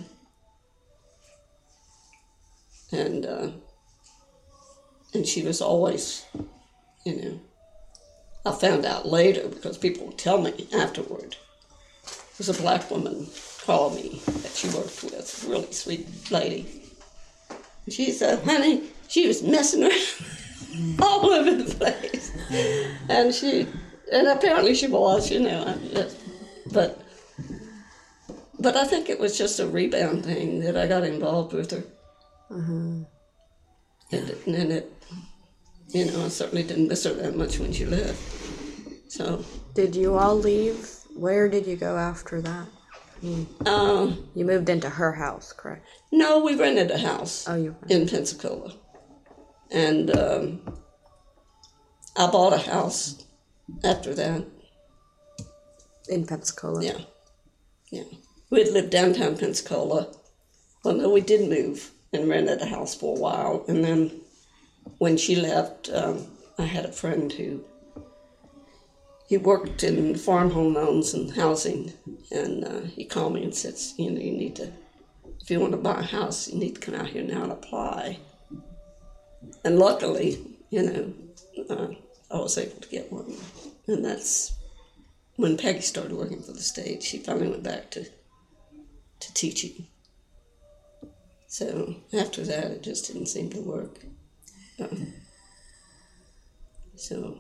And uh, and she was always, you know, I found out later because people would tell me afterward. There was a black woman called me that she worked with, a really sweet lady. And she said, honey, she was messing around all over the place. And she, and apparently she was, you know, I just, but, but I think it was just a rebound thing that I got involved with her. Mm-hmm. And, and it, you know, I certainly didn't miss her that much when she left. So. Did you all leave? Where did you go after that? I mean, um, you moved into her house, correct? No, we rented a house. Oh, you in Pensacola, and um, I bought a house after that. In Pensacola. Yeah, yeah. We had lived downtown Pensacola. Well, no, we did move and rented a house for a while, and then when she left, um, I had a friend who. He worked in farm home loans and housing, and uh, he called me and said, you know, you need to, if you want to buy a house, you need to come out here now and apply. And luckily, you know, uh, I was able to get one. And that's when Peggy started working for the state. She finally went back to, to teaching. So after that, it just didn't seem to work. Um, so...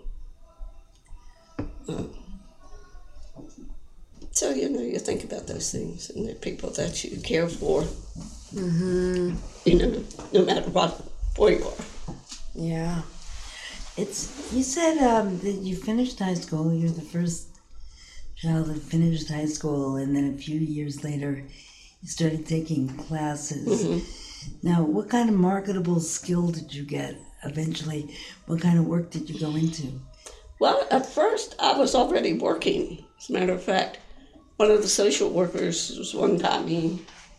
Um, so, you know, you think about those things and the people that you care for, mm-hmm. you know, no matter what, where you are. Yeah. It's, you said um, that you finished high school, you're the first child that finished high school, and then a few years later you started taking classes. Mm-hmm. Now, what kind of marketable skill did you get eventually? What kind of work did you go into? Well, at first, I was already working. As a matter of fact, one of the social workers was one got me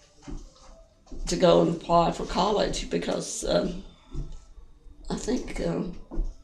to go and apply for college because um, I think um,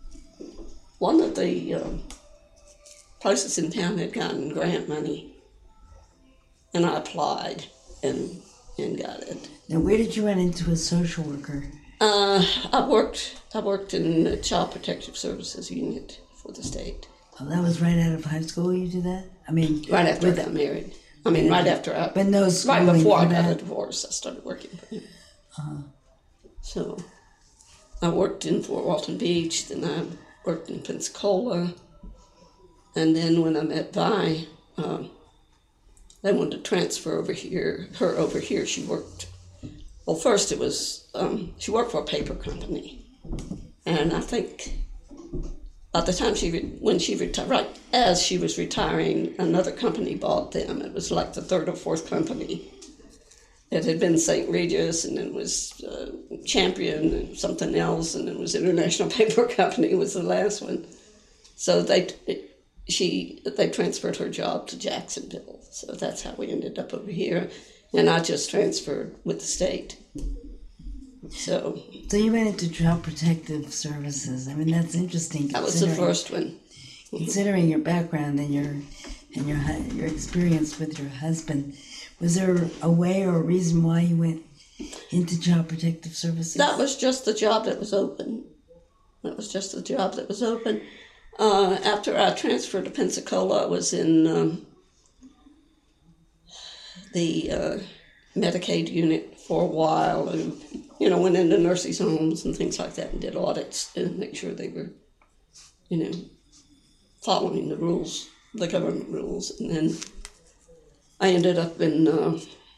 one of the um, places in town had gotten grant money, and I applied and and got it. Now, where did you run into a social worker? Uh, I worked. I worked in the Child Protective Services unit for the state. Oh, that was right out of high school you did that? I mean... Right after I got married. I mean, right after I... But no schooling Right before I got that? a divorce, I started working for him. Uh-huh. So, I worked in Fort Walton Beach, then I worked in Pensacola, and then when I met Vi, um, they wanted to transfer over here, her over here. She worked... Well, first it was... Um, she worked for a paper company, and I think... At the time she, re- when she retired, right as she was retiring, another company bought them. It was like the third or fourth company. It had been Saint Regis, and it was uh, Champion, and something else, and it was International Paper Company was the last one. So they, it, she, they transferred her job to Jacksonville. So that's how we ended up over here, and I just transferred with the state. So, so you went into Child Protective Services. I mean, that's interesting. That was the first one. Considering your background and your and your your experience with your husband, was there a way or a reason why you went into Child Protective Services? That was just the job that was open. That was just the job that was open. Uh, after I transferred to Pensacola, I was in um, the uh, Medicaid unit for a while, and you know, went into nurses' homes and things like that and did audits and make sure they were, you know, following the rules, the government rules. And then I ended up in uh,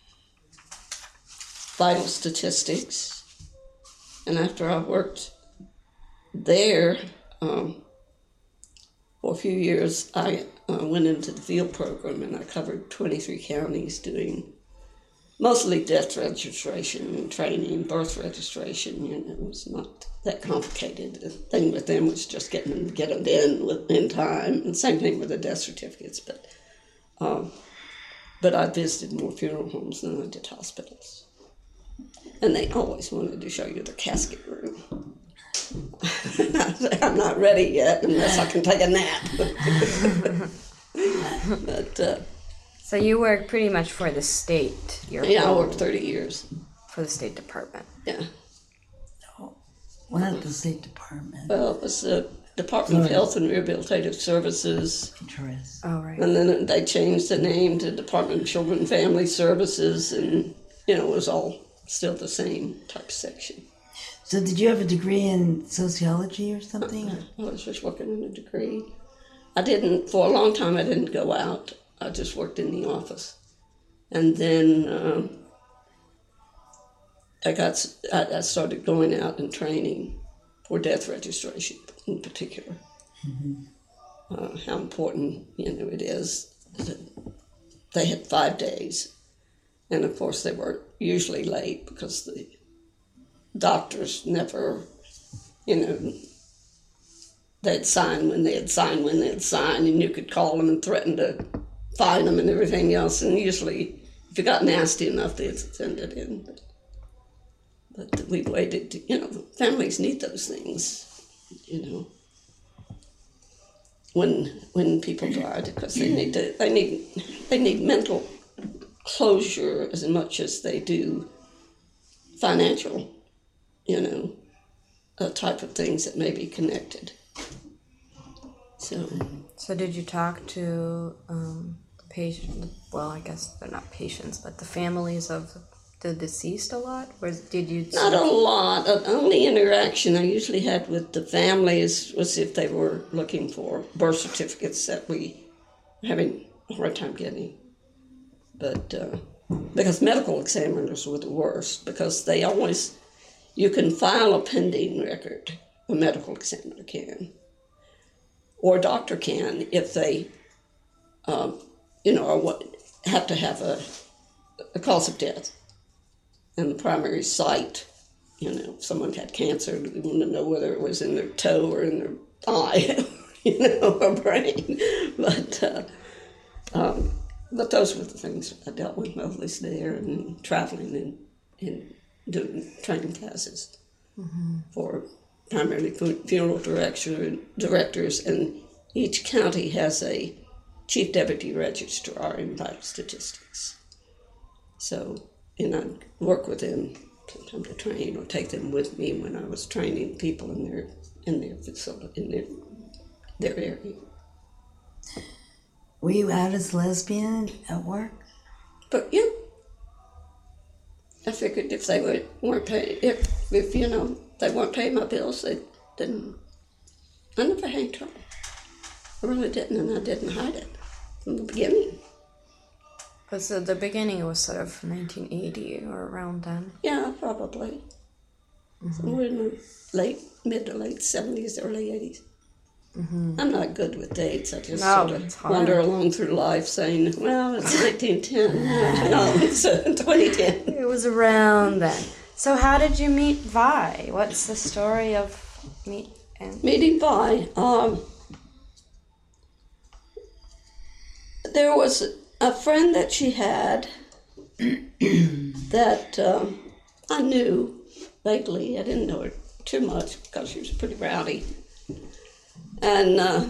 vital statistics. And after I worked there um, for a few years, I uh, went into the field program, and I covered twenty-three counties doing mostly death registration and training, birth registration. You know, it was not that complicated. The thing with them was just getting them, get them in with, in time. And same thing with the death certificates. But um, but I visited more funeral homes than I did hospitals. And they always wanted to show you the casket room. I'm not ready yet unless I can take a nap. But uh, So you work pretty much for the state. Your yeah, I whole- worked thirty years. for the State Department. Yeah. Well, not the State Department. Well, it was the Department of Health and Rehabilitative Services, Interest. Oh, right. and then they changed the name to Department of Children and Family Services, and you know, it was all still the same type section. So did you have a degree in sociology or something? I was just working on a degree. I didn't, for a long time, I didn't go out. I just worked in the office. And then um, I got, I, I started going out and training for death registration in particular. Mm-hmm. Uh, how important, you know, it is. They had five days. And of course, they were usually late because the doctors never, you know, they'd sign when they'd sign when they'd sign, and you could call them and threaten to fine them and everything else. And usually, if it got nasty enough, they'd send it in. But, but we waited to, you know, families need those things, you know, when when people died, because they need to, they need they need mental closure as much as they do financial, you know, uh, type of things that may be connected. So, So did you talk to um, the patient? Well, I guess they're not patients, but the families of the deceased a lot? Or did you? not a lot. The only interaction I usually had with the families was if they were looking for birth certificates that we were having a hard time getting. But uh, because medical examiners were the worst, because they always, you can file a pending record, a medical examiner can, or a doctor can if they, um, you know, are what, have to have a, a cause of death and the primary site. You know, if someone had cancer, they want to know whether it was in their toe or in their eye, you know, or brain. But uh, um, but those were the things I dealt with mostly there, and traveling and, and doing training classes mm-hmm. for primarily funeral director, directors, and each county has a chief deputy registrar in vital statistics. So, and I work with them sometimes to train or take them with me when I was training people in their in their facility, in their their area. Were you out as lesbian at work? But yeah, I figured if they were, weren't paying, if, if you know, they weren't paying my bills, they didn't. I never had trouble. I really didn't, and I didn't hide it from the beginning. Because at the beginning it was sort of nineteen eighty or around then. Yeah, probably. Mm-hmm. Somewhere in the late, mid to late seventies, early eighties. Mm-hmm. I'm not good with dates. I just No, sort it's of hard. wander along through life saying, well, it's nineteen ten. No, it's uh, twenty ten. It was around then. So how did you meet Vi? What's the story of meet and Meeting Vi, um, there was a friend that she had that um, I knew vaguely. I didn't know her too much because she was pretty rowdy. And uh,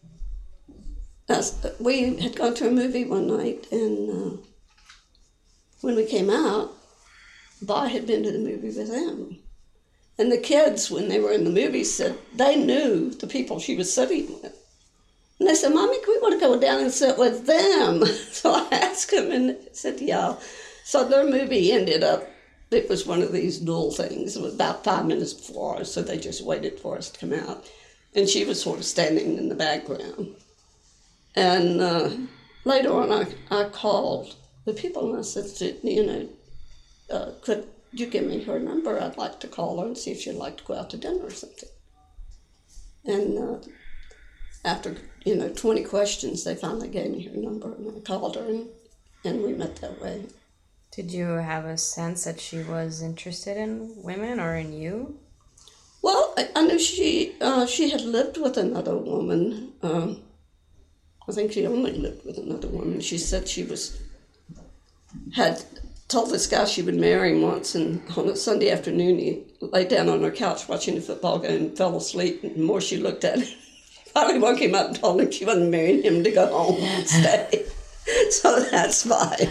as, we had gone to a movie one night, and uh, when we came out, Vi had been to the movie with them. And the kids, when they were in the movie, said they knew the people she was sitting with. And they said, Mommy, we want to go down and sit with them. So I asked them, and they said, yeah. So their movie ended up, it was one of these dual things. It was about five minutes before ours, so they just waited for us to come out. And she was sort of standing in the background. And uh, later on, I, I called the people, and I said, you know, uh, could you give me her number? I'd like to call her and see if she'd like to go out to dinner or something. And uh, after, you know, twenty questions, they finally gave me her number, and I called her, and, and we met that way. Did you have a sense that she was interested in women or in you? Well, I, I knew she uh, she had lived with another woman. Um, I think she only lived with another woman. She said she was had told this guy she would marry him once, and on a Sunday afternoon he lay down on her couch watching the football game and fell asleep. And the more she looked at him, finally woke him up and told him she wasn't marrying him to go home and stay. So that's fine.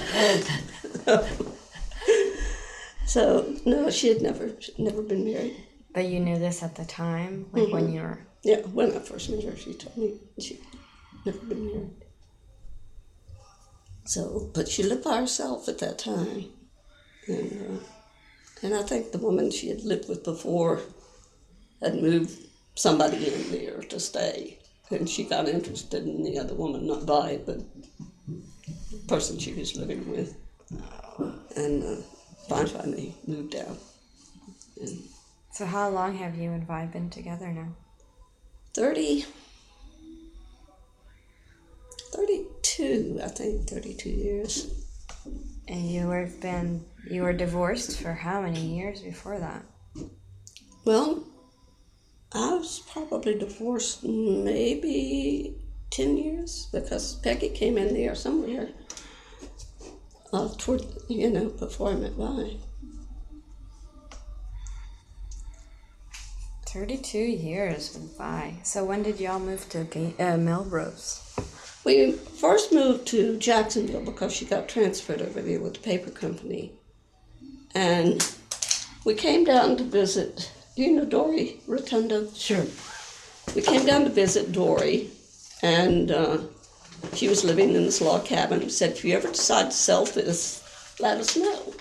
So no, she had never she'd never been married. But you knew this at the time, like Mm-hmm. when you were. Yeah, when I first met her, she told me she'd never been married. So, but she lived by herself at that time, and uh, and I think the woman she had lived with before had moved somebody in there to stay, and she got interested in the other woman, not by it, but the person she was living with, and uh, finally moved out. And So how long have you and Vi been together now? thirty, thirty-two, I think, thirty-two years. And you were been you were divorced for how many years before that? Well, I was probably divorced maybe ten years because Peggy came in there somewhere uh, toward, you know, before I met Vi. Thirty-two years with Vi. So when did y'all move to Ga- uh, Melrose? We first moved to Jacksonville because she got transferred over there with the paper company. And we came down to visit, do you know Dory Rotundo? Sure. We came down to visit Dory, and uh, she was living in this log cabin. We said, if you ever decide to sell this, let us know.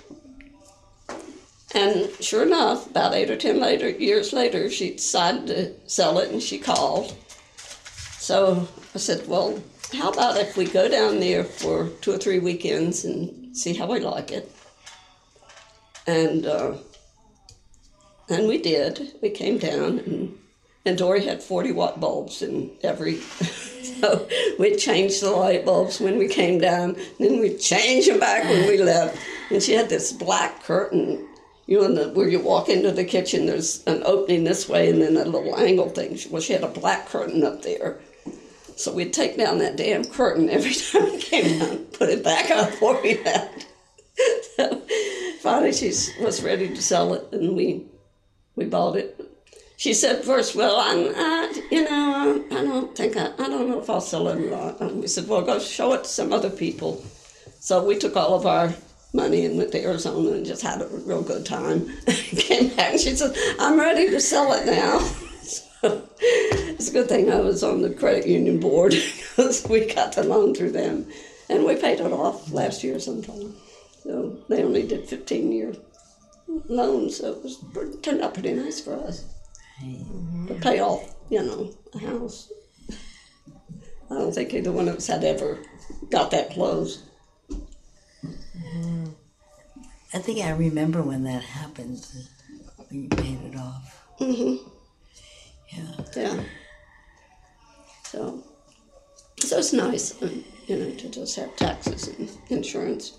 And sure enough, about eight or ten later years later, she decided to sell it, and she called. So I said, well, how about if we go down there for two or three weekends and see how we like it? And uh, and we did. We came down, and, and Dory had forty watt bulbs in every. So we'd change the light bulbs when we came down, then we'd change them back when we left. And she had this black curtain. You know, in the, where you walk into the kitchen, there's an opening this way and then a little angle thing. Well, she had a black curtain up there. So we'd take down that damn curtain every time we came down, put it back up before we left. So finally, she was ready to sell it, and we we bought it. She said first, well, I'm, I, you know, I don't think, I, I don't know if I'll sell it or not. And we said, well, go show it to some other people. So we took all of our money and went to Arizona and just had a real good time. Came back and she said, I'm ready to sell it now. So it's a good thing I was on the credit union board because we got the loan through them. And we paid it off last year sometime. So they only did fifteen year loans, so it was it turned out pretty nice for us. Mm-hmm. To pay off, you know, a house. I don't think either one of us had ever got that close. Mm-hmm. I think I remember when that happened, when you paid it off. Mm-hmm. Yeah. Yeah. So, so it's nice, you know, to just have taxes and insurance.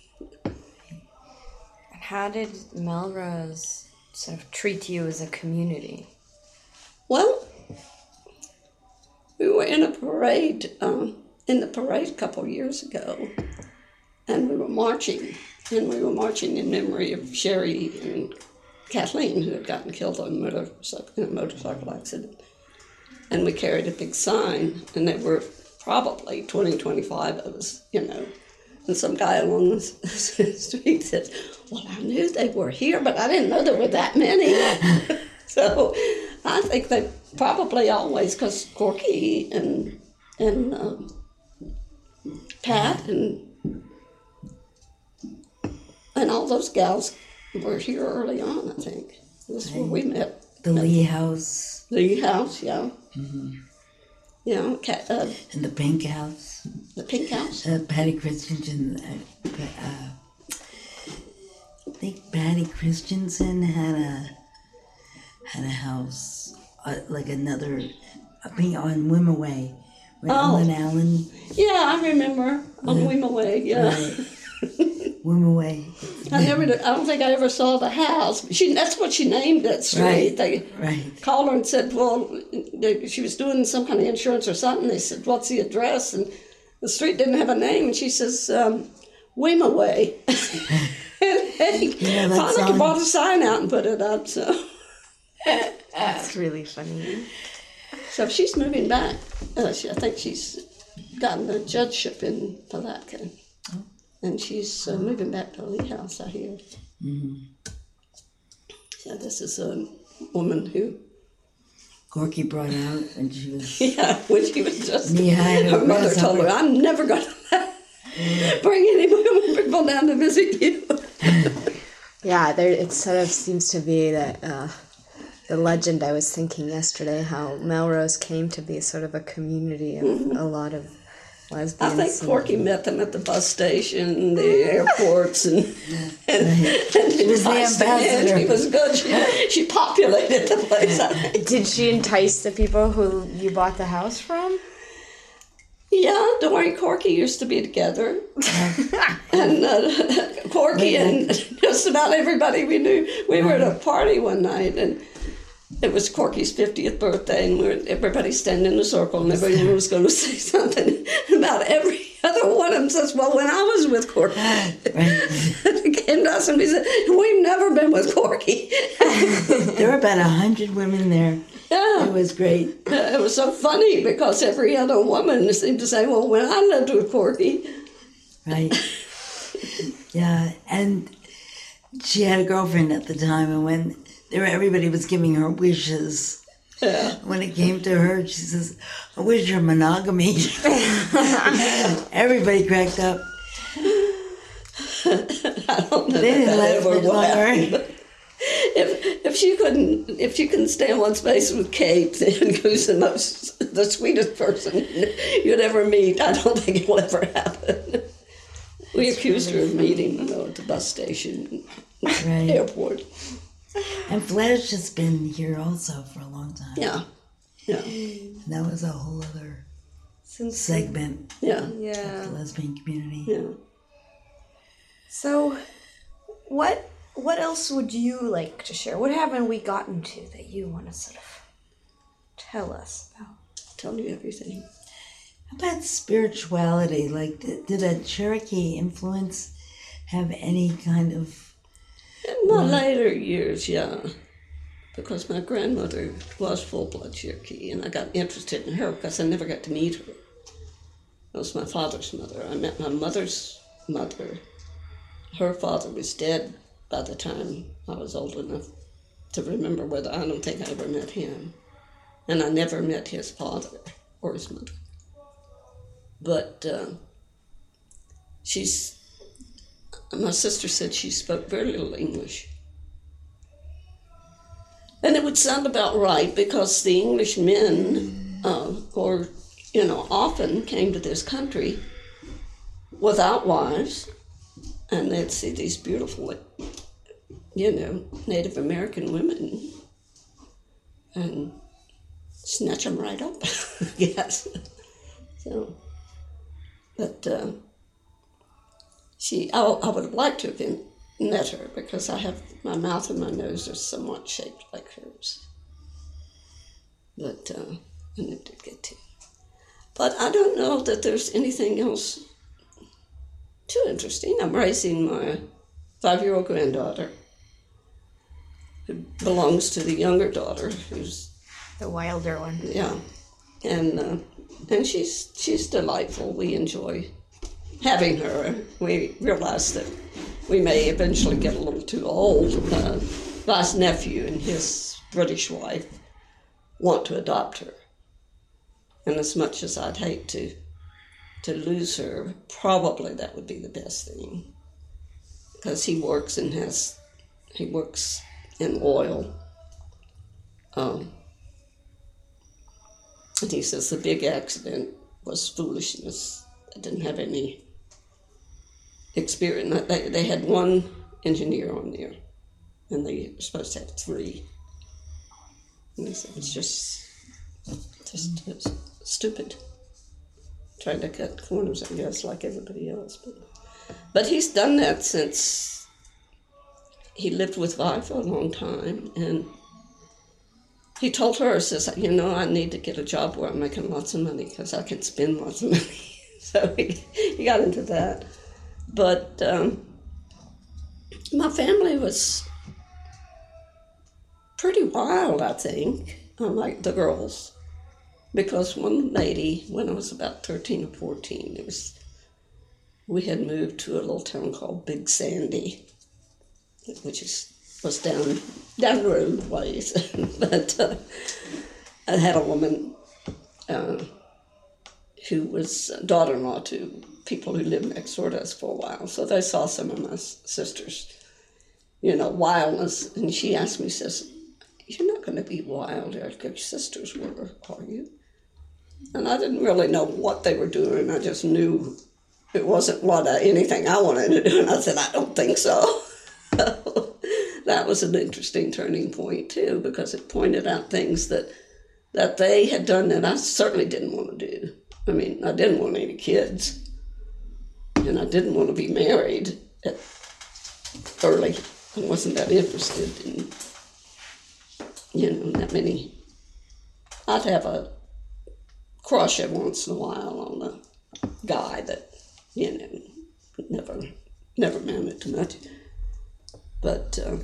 And how did Melrose sort of treat you as a community? Well, we were in a parade, um, in the parade a couple years ago, and we were marching, and we were marching in memory of Sherry and Kathleen, who had gotten killed on a motorcycle, in a motorcycle accident. And we carried a big sign, and there were probably twenty, twenty-five of us, you know. And some guy along the street said, well, I knew they were here, but I didn't know there were that many. So I think they probably always, because Corky and, and um, Pat and and all those gals were here early on, I think. This is where we met. The Lee House. Lee House, yeah. Mm-hmm. Yeah, uh, and the Pink House. The Pink House? Uh, Patty Christensen. Uh, uh, I think Patty Christensen had a had a house, uh, like another, I think on Wimaway, where Oh. Ellen Allen. Yeah, I remember on Yeah. Wimaway, yeah. Right. Wimoweh. I never, I don't think I ever saw the house. She, that's what she named that street. Right, They right. called her and said, well, they, she was doing some kind of insurance or something. They said, what's the address? And the street didn't have a name. And she says, um, Wimoweh. and they Yeah, that finally song. brought a sign out and put it up. So, That's really funny. so she's moving back. Uh, she, I think she's gotten a judgeship in Palatka. And she's uh, moving back to Lee House, I hear. Mm-hmm. So this is a woman who, Corky brought out when she was yeah, when she was just, knee-high to her a mother told her, grasshopper. I'm never going to bring any women people down to visit you. Yeah, there it sort of seems to be that uh, the legend I was thinking yesterday, how Melrose came to be sort of a community of Mm-hmm. a lot of I lesbians. think and- Corky met them at the bus station, the airports, and and, and She was the enticed them in. ambassador. She was good. She, she populated the place, I think. Did she entice the people who you bought the house from? Yeah, Dory and Corky used to be together. and uh, Corky and just about everybody we knew. We were at a party one night, and it was Corky's fiftieth birthday, and we were, everybody standing in a circle, and everyone was going to say something about every other one of them says, well, when I was with Corky, they came to us and we said, we've never been with Corky. There were about a hundred women there. Yeah. It was great. It was so funny because every other woman seemed to say, well, when I lived with Corky. Right. Yeah, and she had a girlfriend at the time, and when there were, everybody was giving her wishes. Yeah. When it came to her, she says, I wish her monogamy. Everybody cracked up. I don't know They if didn't that last ever much will happen, longer. but If if she couldn't if she couldn't stay in one space with Kate, then who's the most the sweetest person you'd ever meet, I don't think it'll ever happen. We accused her of meeting though at the bus station, Right. airport. And Flash has been here also for a long time. Yeah, yeah, And that was a whole other Since segment yeah, of yeah. the lesbian community. yeah. So, what what else would you like to share? What haven't we gotten to that you want to sort of tell us about? Tell you everything. How about spirituality? Like, did, did a Cherokee influence have any kind of... In my later years, yeah, because my grandmother was full-blood Cherokee, and I got interested in her because I never got to meet her. That was my father's mother. I met my mother's mother. Her father was dead by the time I was old enough to remember whether, I don't think I ever met him. And I never met his father or his mother. But uh, she's... My sister said she spoke very little English. And it would sound about right because the English men, uh, or, you know, often came to this country without wives, and they'd see these beautiful, you know, Native American women and snatch them right up, I guess. So, but... Uh, She, I, I would have liked to have been, met her because I have, my mouth and my nose are somewhat shaped like hers. But uh, I never did get to. But I don't know that there's anything else too interesting. I'm raising my five-year-old granddaughter who belongs to the younger daughter who's, The wilder one. yeah. And, uh, and she's, she's delightful. We enjoy having her. We realize that we may eventually get a little too old. Uh, my nephew and his British wife want to adopt her. And as much as I'd hate to to lose her, probably that would be the best thing. Because he works and has, he works in oil. Um, and he says the big accident was foolishness. I didn't have any experience. They, they had one engineer on there, and they were supposed to have three. And they said it's just, just it's stupid. Trying to cut corners, I guess, like everybody else. But But he's done that since he lived with Vi for a long time. And he told her, says, you know, I need to get a job where I'm making lots of money because I can spend lots of money. So he, he got into that. But um, my family was pretty wild, I think, unlike the girls. Because one lady, when I was about thirteen or fourteen, it was, we had moved to a little town called Big Sandy, which is was down down the road a ways. But uh, I had a woman uh, who was a daughter-in-law to people who lived next door to us for a while. So they saw some of my sisters, you know, wildness. And she asked me, says, you're not going to be wild like your sisters were, are you? And I didn't really know what they were doing. I just knew it wasn't what I, anything I wanted to do. And I said, I don't think so. That was an interesting turning point, too, because it pointed out things that that they had done that I certainly didn't want to do. I mean, I didn't want any kids, and I didn't want to be married at early. I wasn't that interested in, you know, that many. I'd have a crush every once in a while on a guy that, you know, never, never amounted to much. But, uh,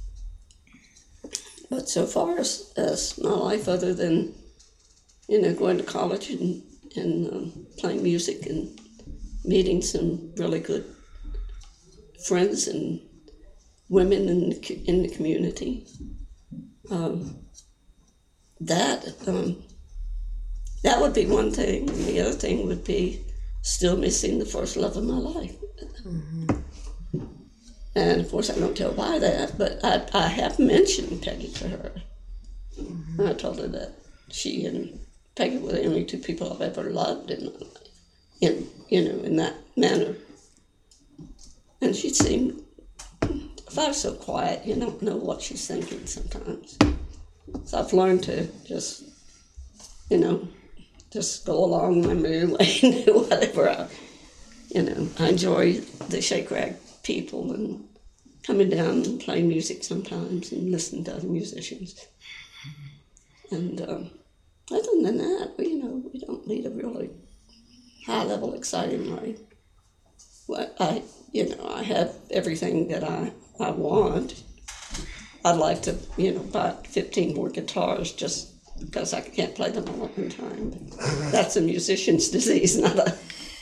but so far as, as my life, other than, you know, going to college and, and um, playing music and meeting some really good friends and women in the, in the community, um, that um, that would be one thing. And the other thing would be still missing the first love of my life. Mm-hmm. And of course, I don't tell why that, but I, I have mentioned Peggy to her. Mm-hmm. I told her that she and Peggy were the only two people I've ever loved in my life, in, you know, in that manner. And she seemed, if I was so quiet, you don't know what she's thinking sometimes. So I've learned to just, you know, just go along my merry way and do whatever I, you know, I enjoy the Shake Rag people and coming down and playing music sometimes and listening to other musicians. And um, other than that, we, you know, we don't lead a really high-level, exciting life. Well, I, you know, I have everything that I, I want. I'd like to, you know, buy fifteen more guitars just because I can't play them all at one time. But that's a musician's disease, not a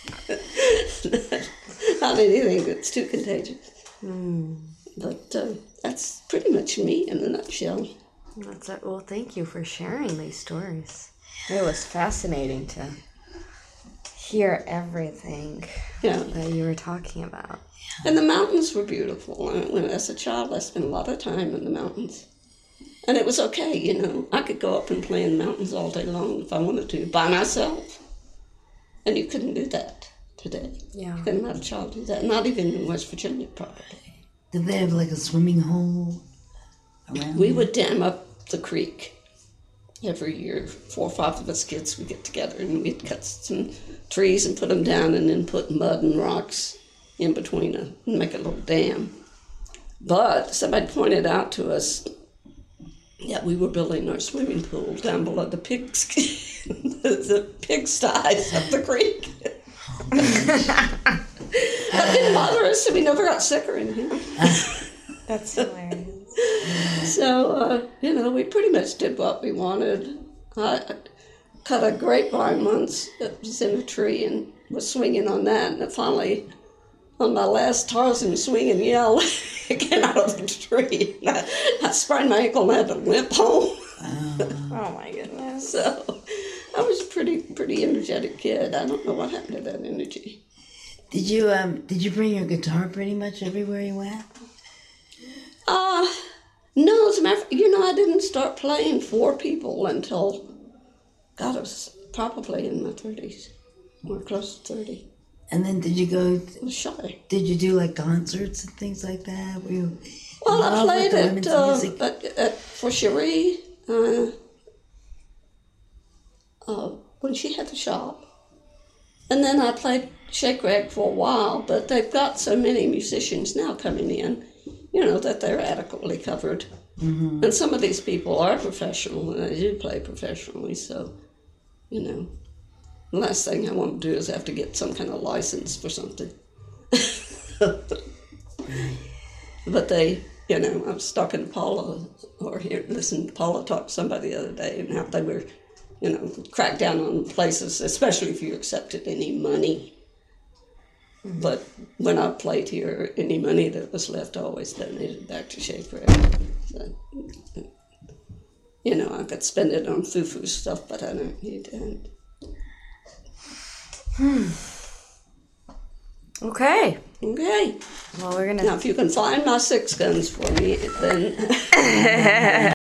not anything that's too contagious. Mm. But uh, that's pretty much me in a nutshell. That's it. Well, thank you for sharing these stories. It was fascinating to hear everything yeah. that you were talking about. And the mountains were beautiful. When, as a child, I spent a lot of time in the mountains. And it was okay, you know. I could go up and play in the mountains all day long if I wanted to, by myself. And you couldn't do that today. Yeah. You couldn't let a child do that. Not even in West Virginia, probably. Did they have like a swimming hole around? We would dam up the creek every year. Four or five of us kids would get together and we'd cut some trees and put them down and then put mud and rocks in between them and make a little dam. But somebody pointed out to us that we were building our swimming pool down below the pigs, the, the pigsties of the creek. That didn't bother us, and we never got sick or anything. That's hilarious. So, uh, you know, we pretty much did what we wanted. I cut a grapevine once that was in a tree and was swinging on that, and finally, on my last Tarzan swing and yell, it came out of the tree. And I, I sprained my ankle and I had to limp home. Oh my goodness. So I was a pretty, pretty energetic kid. I don't know what happened to that energy. Did you um did you bring your guitar pretty much everywhere you went? Uh, no, as a matter of fact, you know, I didn't start playing for people until, God, I was probably in my thirties, or close to thirty. And then did you go, I was shy. did you do like concerts and things like that? Were you Well, I involved played with the at, women's uh, music? at, at for Cherie uh, uh, when she had the shop. And then I played Shake Rag for a while, but they've got so many musicians now coming in, you know, that they're adequately covered. Mm-hmm. And some of these people are professional, and they do play professionally, so, you know. The last thing I want to do is have to get some kind of license for something. But they, you know, I was talking to Paula, or here, listening to Paula talk to somebody the other day, and how they were, you know, crack down on places, especially if you accepted any money. Mm-hmm. But when I played here, any money that was left, I always donated back to Shake Rag. So, you know, I could spend it on foo-foo stuff, but I don't need it. Hmm. Okay. Okay. Well, we're gonna. Now, if you can find my six guns for me, then.